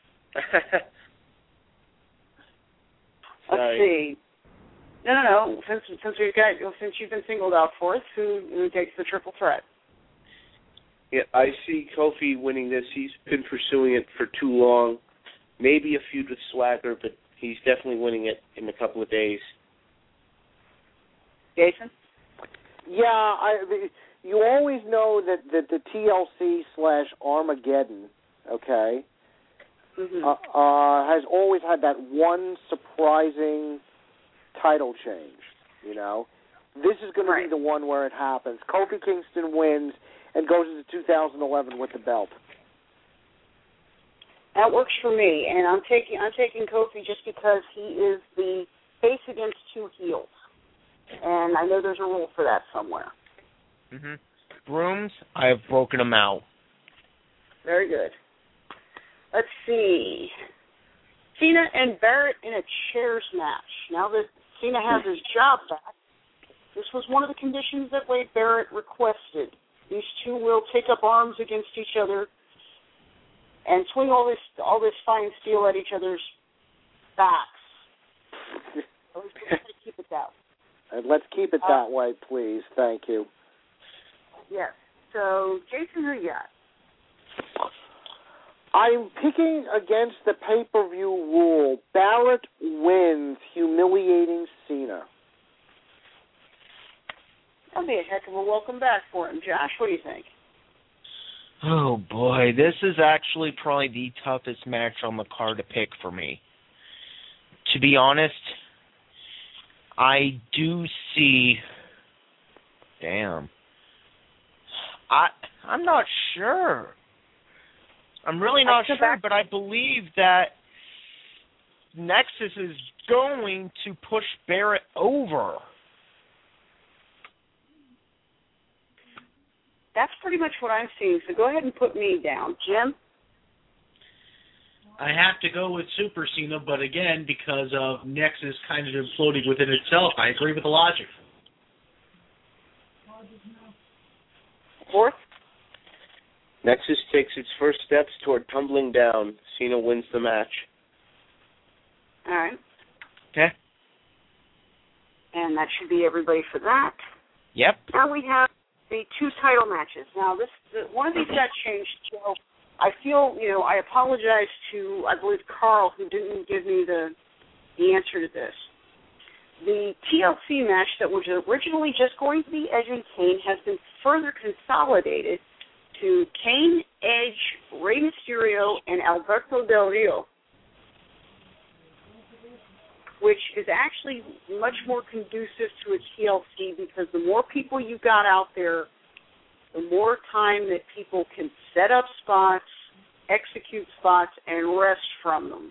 Let's see. No. Since you've been singled out fourth, who takes the triple threat? Yeah, I see Kofi winning this. He's been pursuing it for too long. Maybe a feud with Swagger, but he's definitely winning it in a couple of days. Jason? Yeah, you always know that the TLC/Armageddon, okay, has always had that one surprising title change, you know. This is going to be the one where it happens. Kofi Kingston wins and goes into 2011 with the belt. That works for me, and I'm taking Kofi just because he is the face against two heels, and I know there's a rule for that somewhere. Brooms, I have broken them out. Very good. Let's see. Cena and Barrett in a chairs match. Now that Cena has his job back, this was one of the conditions that Wade Barrett requested. These two will take up arms against each other and swing all this fine steel at each other's backs. Let's keep it that way. Let's keep it that way, please. Thank you. Yes. So, Jason, who you got? I'm picking against the pay-per-view rule. Barrett wins, humiliating Cena. That'll be a heck of a welcome back for him. Josh, what do you think? Oh, boy. This is actually probably the toughest match on the card to pick for me. To be honest, I do see... Damn. I'm not sure. I'm really not sure, but I believe that Nexus is going to push Barrett over. That's pretty much what I'm seeing, so go ahead and put me down. Jim? I have to go with Super Cena, but again, because of Nexus kind of imploding within itself, I agree with the logic. Fourth? Nexus takes its first steps toward tumbling down. Cena wins the match. All right. Okay. And that should be everybody for that. Yep. Now we have the 2 title matches. Now, one of these got changed, so I feel, I apologize to, I believe, Carl, who didn't give me the answer to this. The TLC match that was originally just going to be Edge and Kane has been further consolidated to Kane, Edge, Rey Mysterio, and Alberto Del Rio, which is actually much more conducive to a TLC because the more people you got out there, the more time that people can set up spots, execute spots, and rest from them.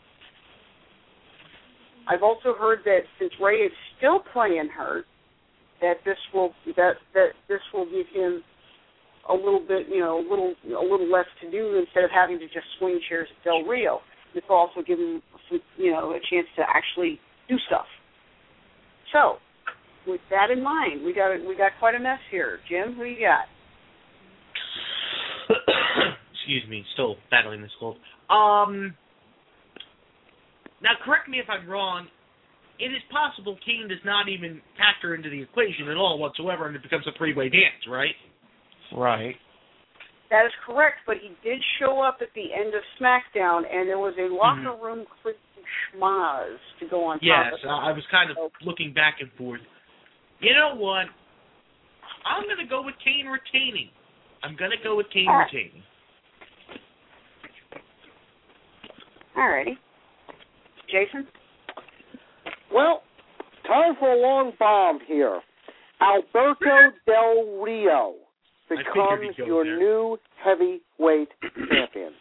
I've also heard that since Rey is still playing hurt, that this will give him a little bit, a little less to do instead of having to just swing chairs at Del Rio. This will also give him, a chance to actually do stuff. So, with that in mind, we got quite a mess here. Jim, who you got? Excuse me, still battling this cold. Now, correct me if I'm wrong. It is possible Kane does not even factor into the equation at all whatsoever, and it becomes a 3-way dance, right? Right. That is correct, but he did show up at the end of SmackDown, and there was a locker room schmaz to go on top of it. Yes, I was kind of looking back and forth. You know what? I'm going to go with Kane retaining. Alrighty. Jason? Well, time for a long bomb here. Alberto Del Rio becomes your new heavyweight champion.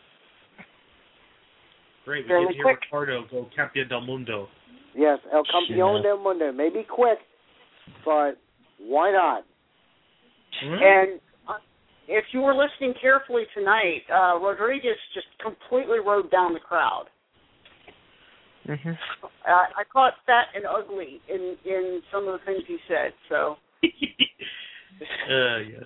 Great, we get to hear Ricardo go Campeón del Mundo. Yes, El Campeón del Mundo. Maybe quick, but why not? And if you were listening carefully tonight, Rodriguez just completely rode down the crowd. Mm-hmm. I caught fat and ugly in some of the things he said. So. Yes.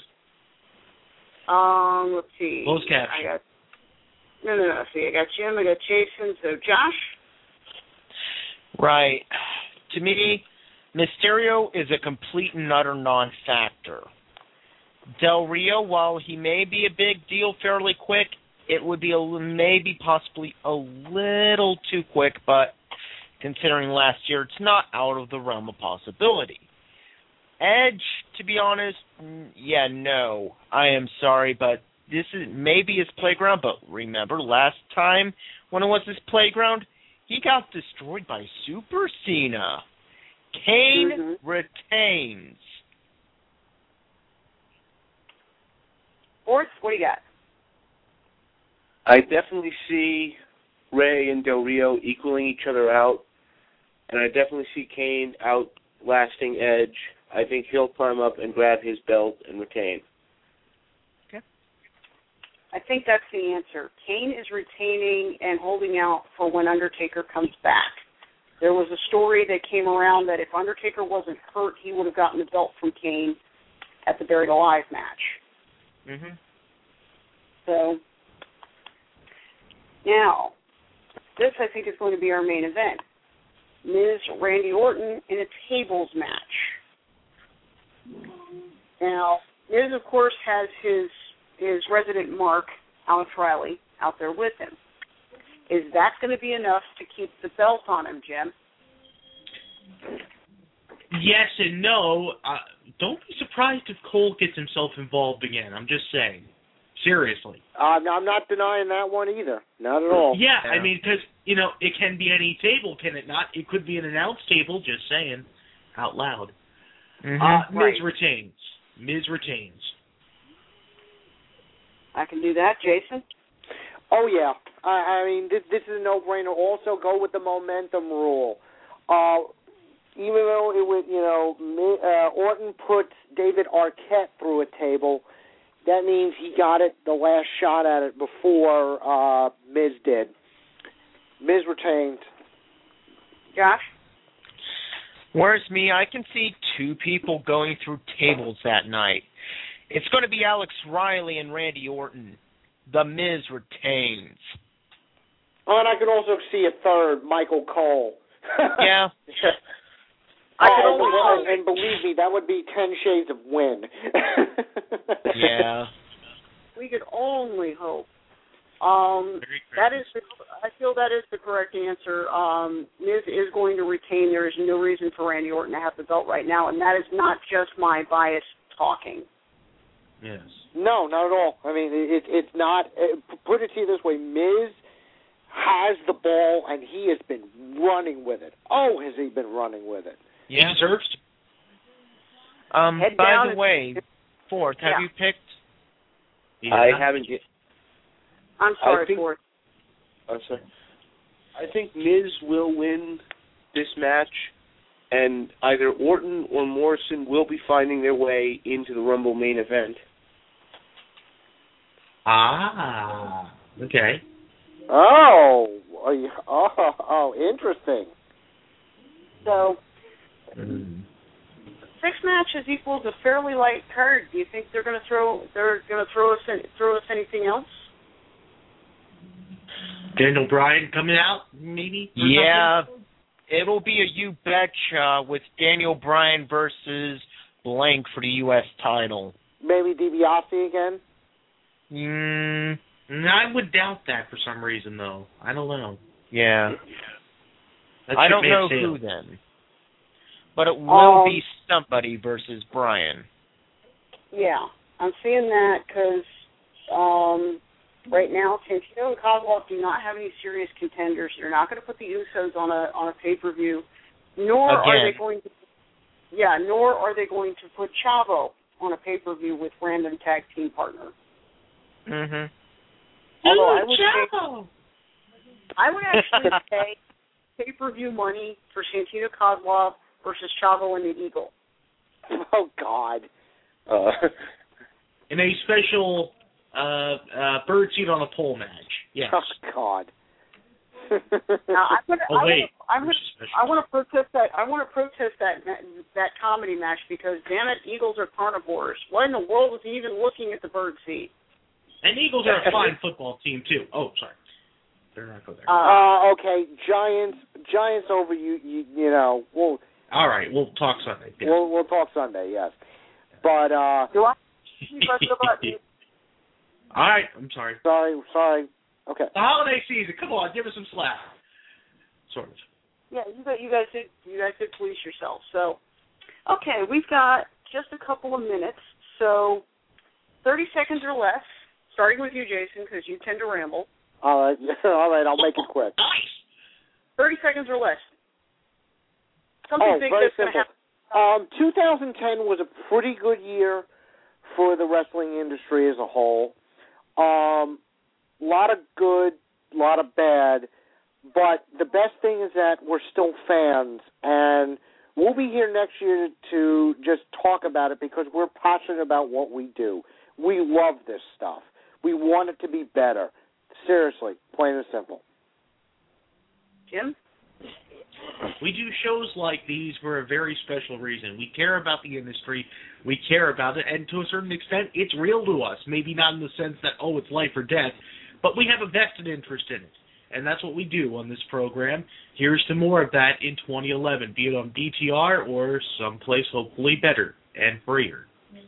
Let's see. Closed caption. No. See, I got Jim. I got Jason. So Josh. Right. To me, Mysterio is a complete and utter non-factor. Del Rio, while he may be a big deal fairly quick, it would be maybe possibly a little too quick, but considering last year, it's not out of the realm of possibility. Edge, to be honest, no. I am sorry, but this is maybe his playground, but remember last time when it was his playground, he got destroyed by Super Cena. Kane retains. Fourth, what do you got? I definitely see Rey and Del Rio equaling each other out, and I definitely see Kane outlasting Edge. I think he'll climb up and grab his belt and retain. Okay. I think that's the answer. Kane is retaining and holding out for when Undertaker comes back. There was a story that came around that if Undertaker wasn't hurt, he would have gotten the belt from Kane at the Buried Alive match. Mm-hmm. So, now, this I think is going to be our main event. Miz Randy Orton in a tables match. Now, Miz, of course, has his resident mark, Alex Riley, out there with him. Is that going to be enough to keep the belt on him, Jim? Yes and no. Don't be surprised if Cole gets himself involved again. I'm just saying. Seriously. I'm not denying that one either. Not at all. Yeah, I mean, because, it can be any table, can it not? It could be an announce table, just saying, out loud. Mm-hmm. Miz retains. I can do that, Jason. Oh, yeah. I mean, this is a no-brainer. Also, go with the momentum rule. Even though it would, Orton put David Arquette through a table, that means he got it the last shot at it before Miz did. Miz retained. Josh? Whereas me, I can see two people going through tables that night. It's going to be Alex Riley and Randy Orton. The Miz retains. Oh, and I can also see a third, Michael Cole. Yeah. And believe me, that would be 10 shades of win. Yeah. We could only hope. I feel that is the correct answer. Miz is going to retain. There is no reason for Randy Orton to have the belt right now, and that is not just my bias talking. Yes. No, not at all. I mean, it's not. Put it to you this way: Miz has the ball, and he has been running with it. Oh, has he been running with it? Yeah. He deserves to. By the way, Fourth, have you picked? I haven't yet. I'm sorry, Fourth. I'm sorry. I think Miz will win this match, and either Orton or Morrison will be finding their way into the Rumble main event. Okay. Oh, interesting. So, 6 matches equals a fairly light card. Do you think they're going to throw us anything else? Daniel Bryan coming out, maybe? Yeah, it'll be a You Betcha with Daniel Bryan versus blank for the U.S. title. Maybe DiBiase again? I would doubt that for some reason, though. I don't know. Yeah. I don't know who then. But it will be somebody versus Bryan. Yeah, I'm seeing that because right now, Santino and Kozlov do not have any serious contenders. They're not going to put the Usos on a pay-per-view, nor are they going to put Chavo on a pay-per-view with random tag team partner. Mhm. Although I would actually pay pay-per-view money for Santino Kozlov versus Chavo and the Eagle. Oh God. In a special bird seat on a pole match. Yes. Oh God. Now I want to protest that. I want to protest that comedy match because damn it, Eagles are carnivores. Why in the world was he even looking at the bird seat? And Eagles are a fine football team too. Oh, sorry. Better not go there. Okay, Giants over you know. We'll. All right, we'll talk Sunday. Yeah. We'll talk Sunday. Yes, but do I press the button? All right, I'm sorry. Sorry. Okay. The holiday season. Come on, give us some slack. Sort of. Yeah, you guys did police yourself. So, okay, we've got just a couple of minutes. So, 30 seconds or less. Starting with you, Jason, because you tend to ramble. All right, I'll make it quick. Nice. 30 seconds or less. Something big very that's going to happen. 2010 was a pretty good year for the wrestling industry as a whole. Lot of good, lot of bad, but the best thing is that we're still fans, and we'll be here next year to just talk about it because we're passionate about what we do. We love this stuff. We want it to be better. Seriously, plain and simple. Jim? We do shows like these for a very special reason. We care about the industry. We care about it, and to a certain extent, it's real to us. Maybe not in the sense that, it's life or death, but we have a vested interest in it, and that's what we do on this program. Here's to more of that in 2011, be it on DTR or someplace hopefully better and freer.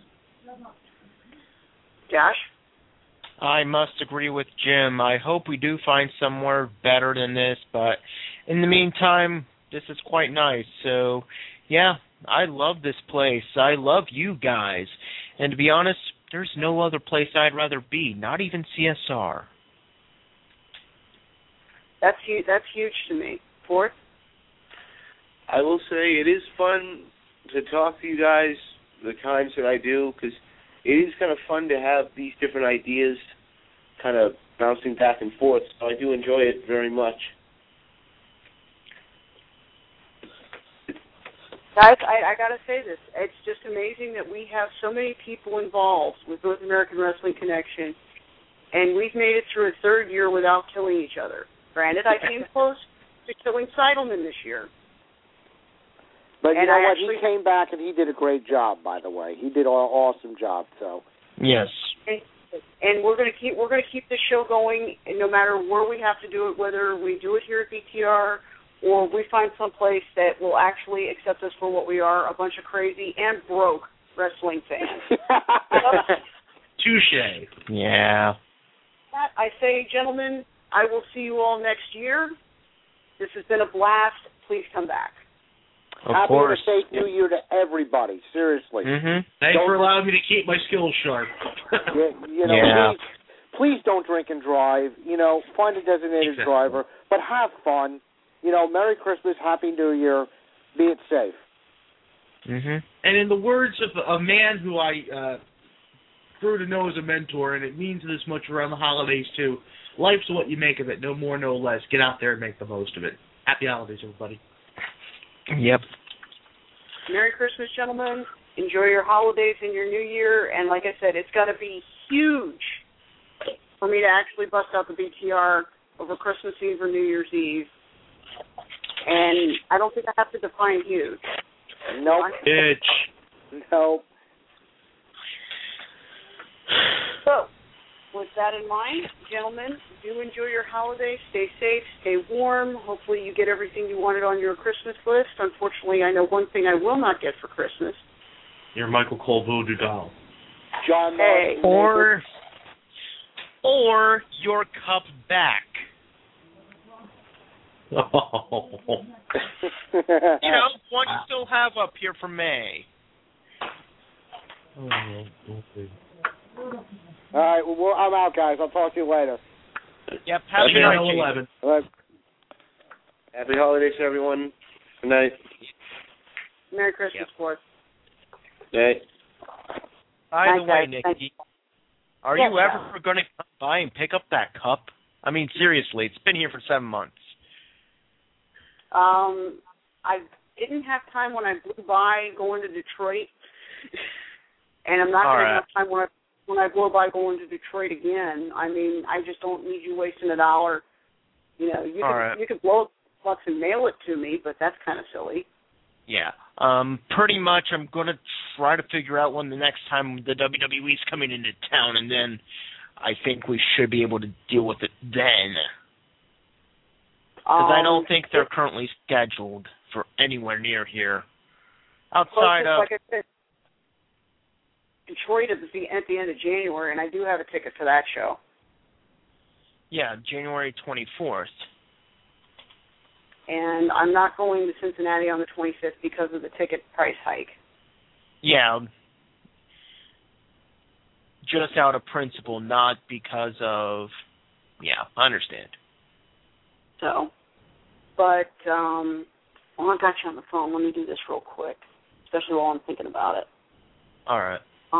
Josh? I must agree with Jim. I hope we do find somewhere better than this, but in the meantime, this is quite nice. So, yeah, I love this place. I love you guys. And to be honest, there's no other place I'd rather be, not even CSR. That's huge to me. Fourth? I will say it is fun to talk to you guys the times that I do, because it is kind of fun to have these different ideas kind of bouncing back and forth. So I do enjoy it very much. Guys, I got to say this. It's just amazing that we have so many people involved with North American Wrestling Connection, and we've made it through a third year without killing each other. Granted, I came close to killing Seidelman this year. But you And know I what? actually- He came back and he did a great job. By the way, he did an awesome job. So Yes. And we're going to keep this show going, and no matter where we have to do it, whether we do it here at BTR or we find some place that will actually accept us for what we are, a bunch of crazy and broke wrestling fans. Touche. Yeah. I say, gentlemen, I will see you all next year. This has been a blast. Please come back. Of Happy course. and safe New Year to everybody. Seriously. Mm-hmm. Thanks for allowing me to keep my skills sharp. You know, please don't drink and drive. You know, find a designated driver, but have fun. You know, Merry Christmas, Happy New Year. Be it safe. Mm-hmm. And in the words of a man who I grew to know as a mentor, and it means this much around the holidays too, life's what you make of it, no more, no less. Get out there and make the most of it. Happy holidays, everybody. Yep. Merry Christmas, gentlemen. Enjoy your holidays and your New Year. And like I said, it's got to be huge for me to actually bust out the BTR over Christmas Eve or New Year's Eve. And I don't think I have to define huge. Nope. Bitch. Nope. So, with that in mind, gentlemen, do enjoy your holiday. Stay safe, stay warm. Hopefully you get everything you wanted on your Christmas list. Unfortunately, I know one thing I will not get for Christmas. Your Michael Cole Voodoo doll. John Hey. Or your cup back. Oh. You know, one you still have up here for May. Oh, okay. All right, well, I'm out, guys. I'll talk to you later. Yep, happy Happy night, 11. All right. Happy holidays to everyone. Good night. Merry Christmas, Board. Night. By the Night, way, guys. Nikki, are Yes, you ever going to come by and pick up that cup? I mean, seriously, it's been here for 7 months. I didn't have time when I blew by going to Detroit, and I'm not going to have time when I blow by going to Detroit again. I mean, I just don't need you wasting $1. You know, you could blow bucks and mail it to me, but that's kind of silly. Yeah. Pretty much I'm going to try to figure out when the next time the WWE's coming into town, and then I think we should be able to deal with it then. Because I don't think they're currently scheduled for anywhere near here. Outside of... Like I said, Detroit is at the end of January, and I do have a ticket for that show. Yeah, January 24th. And I'm not going to Cincinnati on the 25th because of the ticket price hike. Yeah. Just out of principle, not because of... Yeah, I understand. So, but, well, I got you on the phone. Let me do this real quick, especially while I'm thinking about it. All right.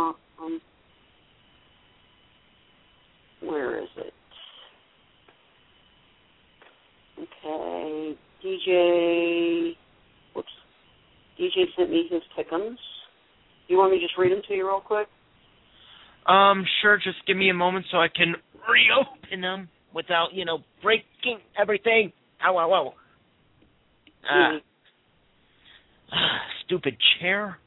Where is it? Okay, DJ sent me his pick'ems. You want me to just read them to you real quick? Sure, just give me a moment so I can reopen them without, breaking everything. Ow, ow, ow. Stupid chair.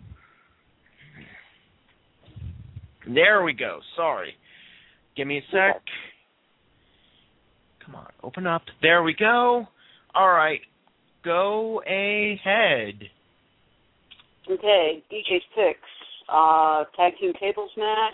There we go. Sorry. Give me a sec. Come on, open up. There we go. All right. Go ahead. Okay, DJ's picks. Tag team tables match.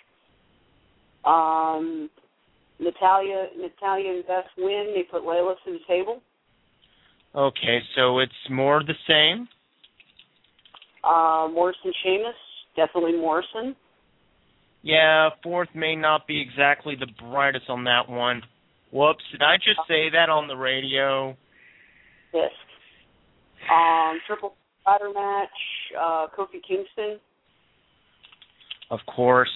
Natalia and Beth win. They put Layla to the table. Okay, so it's more the same. Morrison Sheamus, definitely Morrison. Yeah, fourth may not be exactly the brightest on that one. Whoops, did I just say that on the radio? Yes. Triple ladder match, Kofi Kingston. Of course.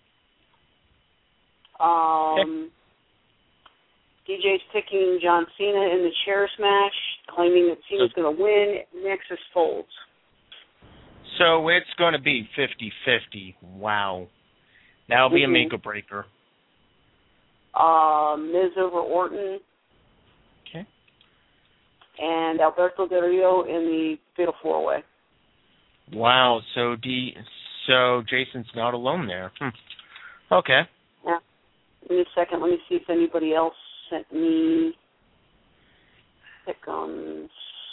DJ's picking John Cena in the chairs match, claiming that Cena's going to win. Nexus folds. So it's going to be 50-50. Wow. That'll be a make-or-breaker. Miz over Orton. and Alberto Del Rio in the Fatal 4-Way. Wow. So Jason's not alone there. Okay. Yeah. Give me a second. Let me see if anybody else sent me pick-ems.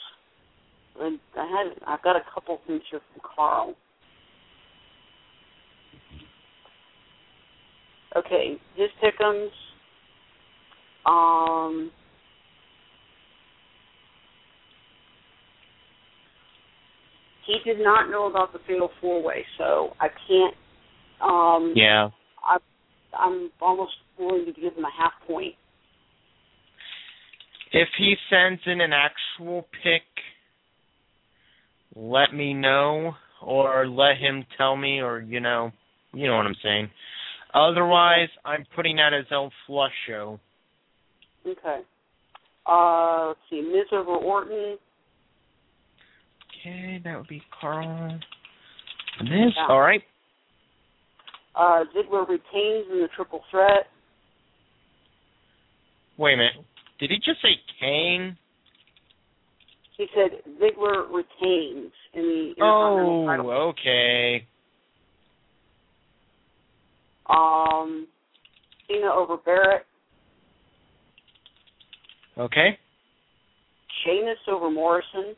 I've got a couple things here from Carl. Okay, his pick-ems. He did not know about the Fatal 4-Way, so I can't. Yeah. I'm almost willing to give him a half point. If he sends in an actual pick, let me know, or let him tell me, or you know what I'm saying. Otherwise, I'm putting that as El Flush Show. Okay. Let's see, Miz over Orton. Okay, that would be Carl. Miz, yeah. All right. Ziggler retains in the triple threat. Wait a minute. Did he just say Kane? He said Ziggler retains in the Intercontinental title. Oh, okay. Cena over Barrett. Okay. Sheamus over Morrison.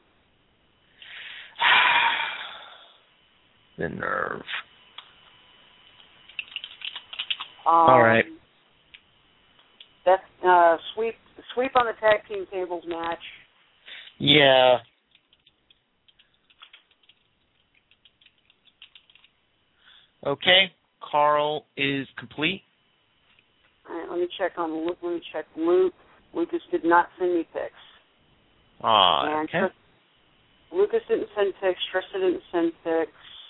The nerve. All right. That's sweep on the tag team tables match. Yeah. Okay. Carl is complete. All right. Let me check Luke. Lucas did not send me picks. Okay. Lucas didn't send picks. Trista didn't send picks.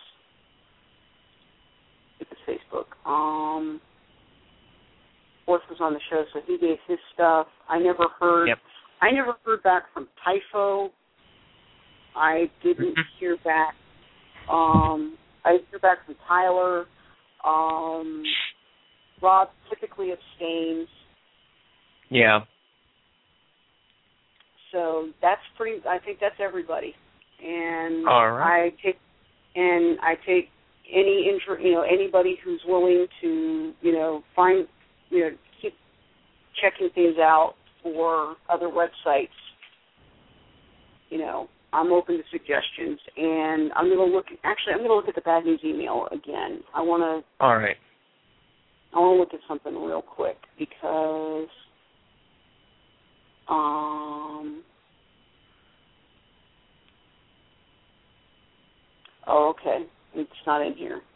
Look at Facebook. Force was on the show, so he gave his stuff. I never heard back from Typho. I didn't hear back. I didn't hear back from Tyler. Rob typically abstains. Yeah. So that's I think that's everybody. And all right. I take anybody who's willing to, keep checking things out for other websites. I'm open to suggestions, and I'm going to look at the Bad News email again. All right. I want to look at something real quick because okay. It's not in here.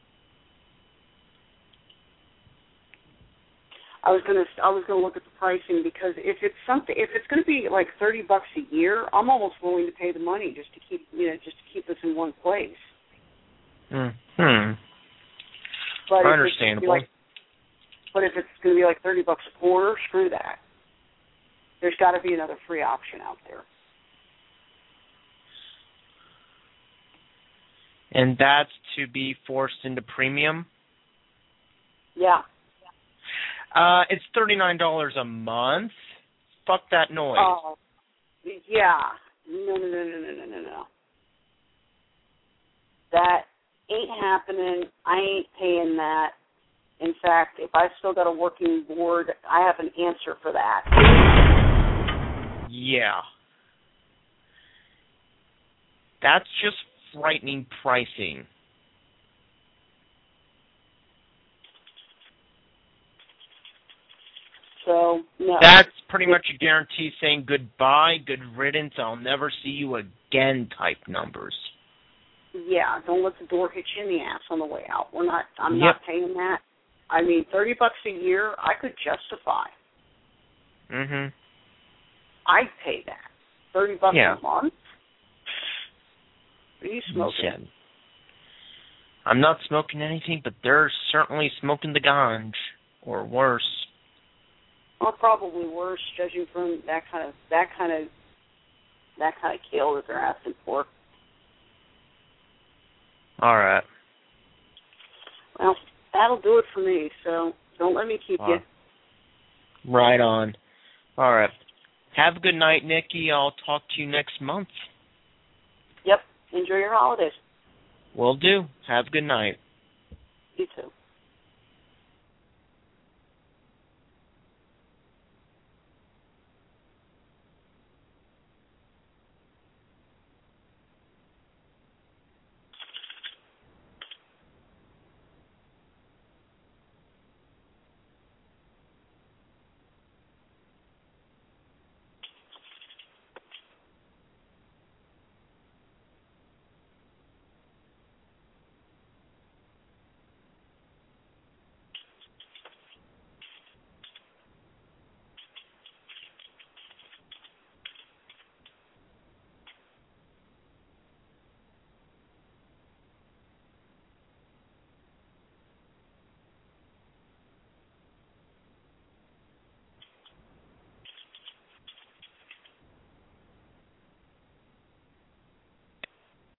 I was gonna look at the pricing because if it's going to be like $30 a year, I'm almost willing to pay the money just to keep us in one place. But understandable. But if it's going to be like $30 a quarter, screw that. There's got to be another free option out there. And that's to be forced into premium? Yeah. It's $39 a month. Fuck that noise. Oh, yeah. No. That ain't happening. I ain't paying that. In fact, if I still got a working board, I have an answer for that. Yeah. That's just frightening pricing. So, no. That's pretty much a guarantee saying goodbye, good riddance, I'll never see you again type numbers. Yeah, don't let the door hit you in the ass on the way out. I'm not paying that. I mean, $30 a year, I could justify. Mhm. I'd pay that. $30 a month? Are you smoking? Yeah. I'm not smoking anything, but they're certainly smoking the ganj, or worse. Well, probably worse, judging from that kind of kill that they're asking for. All right. Well, that'll do it for me. So don't let me keep you. Right on. All right. Have a good night, Nikki. I'll talk to you next month. Yep. Enjoy your holidays. Will do. Have a good night. You too.